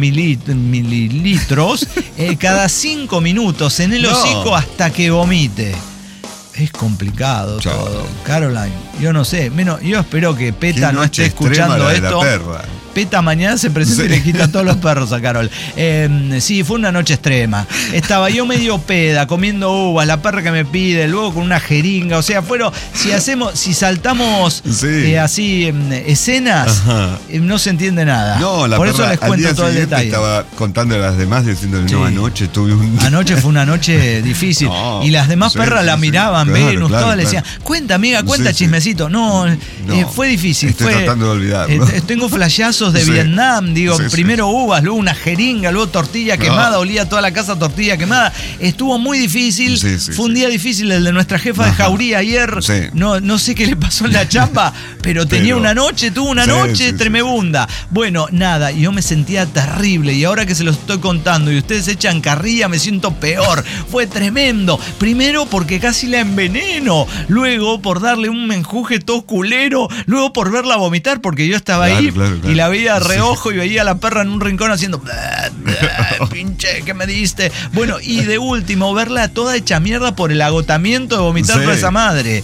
mililitros eh, cada cinco minutos en el No. hocico hasta que vomite. Es complicado Chao. todo. Caroline, yo no sé. Menos, yo espero que qué Peta no noche esté extrema escuchando la de la esto. perra. Peta mañana se presenta Sí. y le quita a todos los perros a Carol. Eh, sí, fue una noche extrema. Estaba yo medio peda, comiendo uvas, la perra que me pide, luego con una jeringa. O sea, fueron, si hacemos, si saltamos Sí. eh, así em, escenas, Ajá. eh, no se entiende nada. No, la Por perra eso les al cuento día todo el siguiente detalle. estaba contando a las demás diciendo, Sí. no, anoche tuve un... Anoche fue una noche difícil. No, y las demás sí, perras sí, la sí. miraban, Claro, Venus, claro, todas le claro. decían, cuenta, amiga, cuenta Sí, sí. chismecito. No, No, eh, fue difícil. estoy fue, tratando de olvidarlo. eh, tengo flashazos esos de Sí. Vietnam, digo, Sí, sí. primero uvas, luego una jeringa, luego tortilla quemada, No. olía toda la casa a tortilla quemada. Estuvo muy difícil, Sí, sí, fue un sí. día difícil el de nuestra jefa de Ajá. Jauría ayer. Sí. No, no sé qué le pasó en la chamba, pero tenía Pero- una noche, tuvo una Sí, noche sí, sí, tremebunda. Bueno, nada, yo me sentía terrible y ahora que se los estoy contando y ustedes echan carrilla, me siento peor. Fue tremendo. Primero porque casi la enveneno, luego por darle un menjuje todo culero, luego por verla vomitar porque yo estaba Claro, ahí claro, claro. y la veía de Sí. reojo y veía a la perra en un rincón haciendo "Blah, blah, pinche, ¿qué me diste?". Bueno, y de último, verla toda hecha mierda por el agotamiento de vomitar Sí. por esa madre.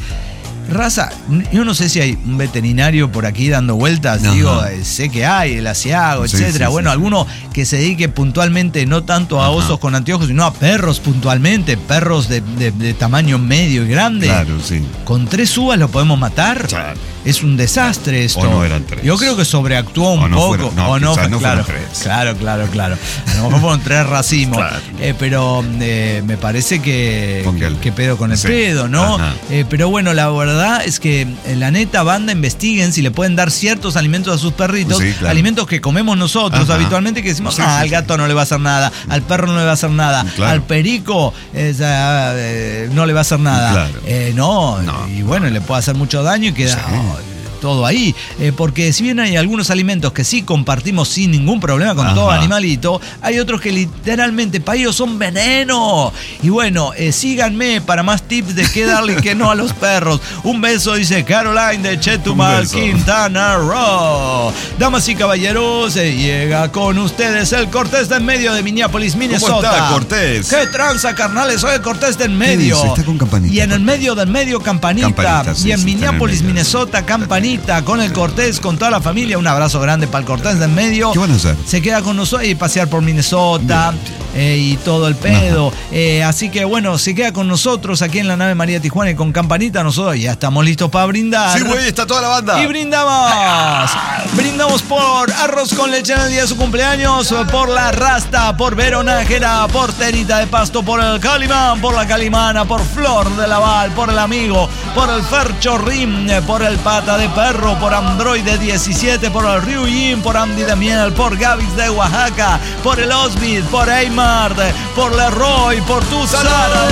Raza, yo no sé si hay un veterinario por aquí dando vueltas, Ajá. digo, eh, sé que hay, el asiago, Sí, etcétera. sí, bueno, sí, sí. alguno que se dedique puntualmente no tanto a Ajá. osos con anteojos, sino a perros puntualmente, perros de, de- de tamaño medio y grande. Claro, sí. ¿Con tres uvas lo podemos matar? Claro. Es un desastre esto. O no eran tres. Yo creo que sobreactuó un O no poco. fueron- no, o no, quizás no claro, fueron tres. claro, claro, claro. A lo mejor fueron tres racimos. Claro. Eh, pero eh, me parece que, Póngale. que, que pedo con el Sí. pedo, ¿no? Ajá. Eh, pero bueno, la verdad es que eh, la neta, banda, investiguen si le pueden dar ciertos alimentos a sus perritos, Sí, claro. alimentos que comemos nosotros Ajá. habitualmente, que decimos, Sí, ah, sí, al sí. gato no le va a hacer nada, al perro no le va a hacer nada, Claro. al perico eh, ah, eh, no le va a hacer nada. Claro. Eh, no, No. y bueno, le puede hacer mucho daño y queda... Sí. oh, todo ahí, eh, porque si bien hay algunos alimentos que sí compartimos sin ningún problema con Ajá. todo animalito, hay otros que literalmente para ellos son veneno. Y bueno, eh, síganme para más tips de qué darle y qué no a los perros. Un beso, dice Caroline de Chetumal, Un beso. Quintana Roo. Damas y caballeros, eh, llega con ustedes el Cortés de en medio de Minneapolis, Minnesota. está, Cortés? ¿Qué tranza, carnales? Soy el Cortés de en medio. dice? Está con campanita, Y en el Cortés. medio del medio, campanita. Campanita, sí, y en sí, está en el Minneapolis, medio. Minnesota, campanita. Con el Cortés, con toda la familia. Un abrazo grande para el Cortés de en medio. ¿Qué van a hacer? Se queda con nosotros y pasear por Minnesota eh, y todo el pedo. Eh, así que bueno, se queda con nosotros aquí en la nave María Tijuana y con campanita. Nosotros ya estamos listos para brindar. Sí, güey, está toda la banda. Y brindamos. Brindamos por arroz con leche en el día de su cumpleaños, por la Rasta, por Veronájera, por Terita de Pasto, por el Calimán, por la Calimana, por Flor de Laval, por el Amigo, por el Fercho Rim, por el Pata de Perro, por Android diecisiete, por el Ryujin, por Andy de Miel, por Gavis de Oaxaca, por el Osbid, por Eymar, por Leroy, por tu Sara.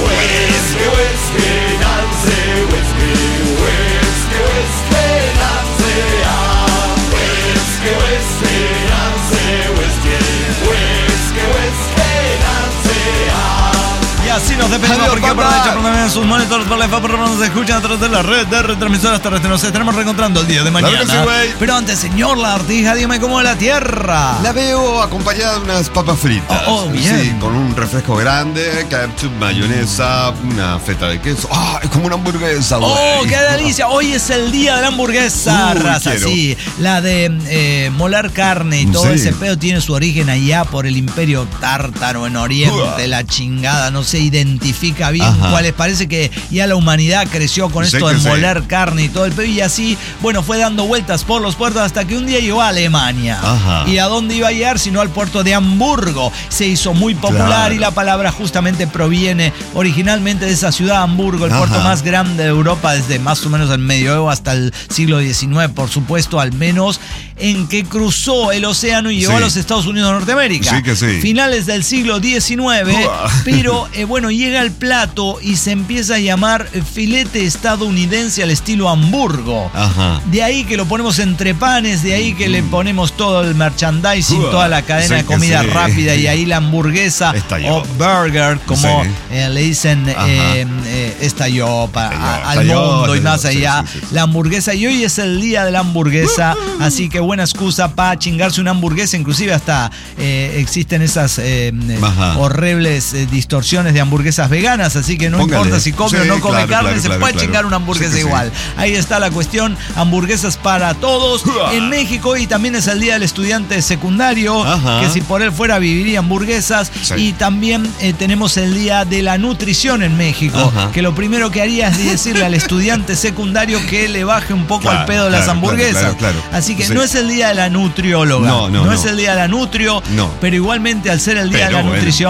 Y así nos despedimos Adiós, porque banda. aprovecha por también sus monitores por la F A P, nos escuchan a través de la red de retransmisoras terrestres. Nos estaremos reencontrando el día de Claro mañana. que sí, güey. Pero antes, señor Lagartija, dígame cómo es la tierra. La veo acompañada de unas papas fritas. Oh, oh, bien. Sí, con un refresco grande, ketchup, mayonesa, una feta de queso. ¡Ah! Es como una hamburguesa, güey. ¡Oh, qué delicia! Hoy es el día de la hamburguesa, Uy, raza, quiero. sí. La de eh, molar carne y todo Sí. ese pedo tiene su origen allá por el imperio tártaro en Oriente, Uah. la chingada, no se identifica bien Ajá. cuáles. Parece que ya la humanidad creció con Sé esto que de sí. moler carne y todo el pedo y así, bueno, fue dando vueltas por los puertos hasta que un día llegó a Alemania. Ajá. ¿Y a dónde iba a llegar? Sino al puerto de Hamburgo. Se hizo muy popular Claro. y la palabra justamente proviene originalmente de esa ciudad, Hamburgo, el Ajá. puerto más grande de Europa desde más o menos el medioevo hasta el siglo diecinueve, por supuesto, al menos, en que cruzó el océano y llegó Sí. a los Estados Unidos de Norteamérica. Sí que sí. Finales del siglo diecinueve, Uah. pero eh, bueno, llega el plato y se empieza a llamar eh, filete estadounidense al estilo Hamburgo. Ajá. De ahí que lo ponemos entre panes, de ahí que le ponemos todo el merchandising, Uah, toda la cadena sí de que comida sí. rápida y ahí la hamburguesa Estalló. o burger, como Sí. eh, le dicen, Ajá. eh, eh, estalló pa- Estalló, a- al estalló, mundo y estalló, más sí, allá. sí, sí. La hamburguesa, y hoy es el día de la hamburguesa, así que buena excusa para chingarse una hamburguesa, inclusive hasta eh, existen esas eh, eh, Ajá. horribles eh, distorsiones de hamburguesas veganas, así que no Póngale. importa si come Sí, o no come claro, carne, claro, se claro, puede claro. chingar una hamburguesa Sí que sí. igual. Ahí está la cuestión, hamburguesas para todos. Uah. En México y también es el día del estudiante secundario, Ajá. que si por él fuera viviría hamburguesas. Sí. Y también eh, tenemos el día de la nutrición en México, Ajá. que lo primero que haría es decirle al estudiante secundario que le baje un poco Claro, al pedo de las claro, hamburguesas. claro, claro, claro. Así que Sí. no es el día de la nutrióloga, No, no, no. es el día de la nutrio, No. pero igualmente al ser el día de Pero la bueno. nutrición,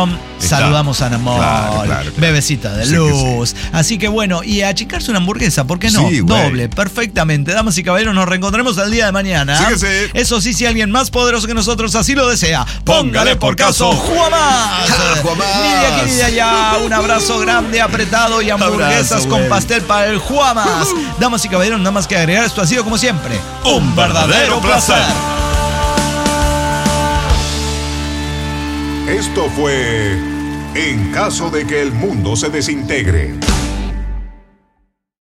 Está. Saludamos a Namor, Claro, claro, claro. bebecita de Sí que luz. sí. Así que bueno, y achicarse una hamburguesa, ¿por qué no? Sí, güey. Doble, perfectamente. Damas y caballeros, nos reencontraremos el día de mañana. Sí que sí. Eso sí, si alguien más poderoso que nosotros así lo desea, póngale por caso, ¡Juamás! Ja, Juamás. Ni de aquí ni de allá, un abrazo grande, apretado y hamburguesas Abrazo, con güey. pastel para el Juamás. Damas y caballeros, nada más que agregar, esto ha sido como siempre un verdadero placer. Esto fue En caso de que el mundo se desintegre.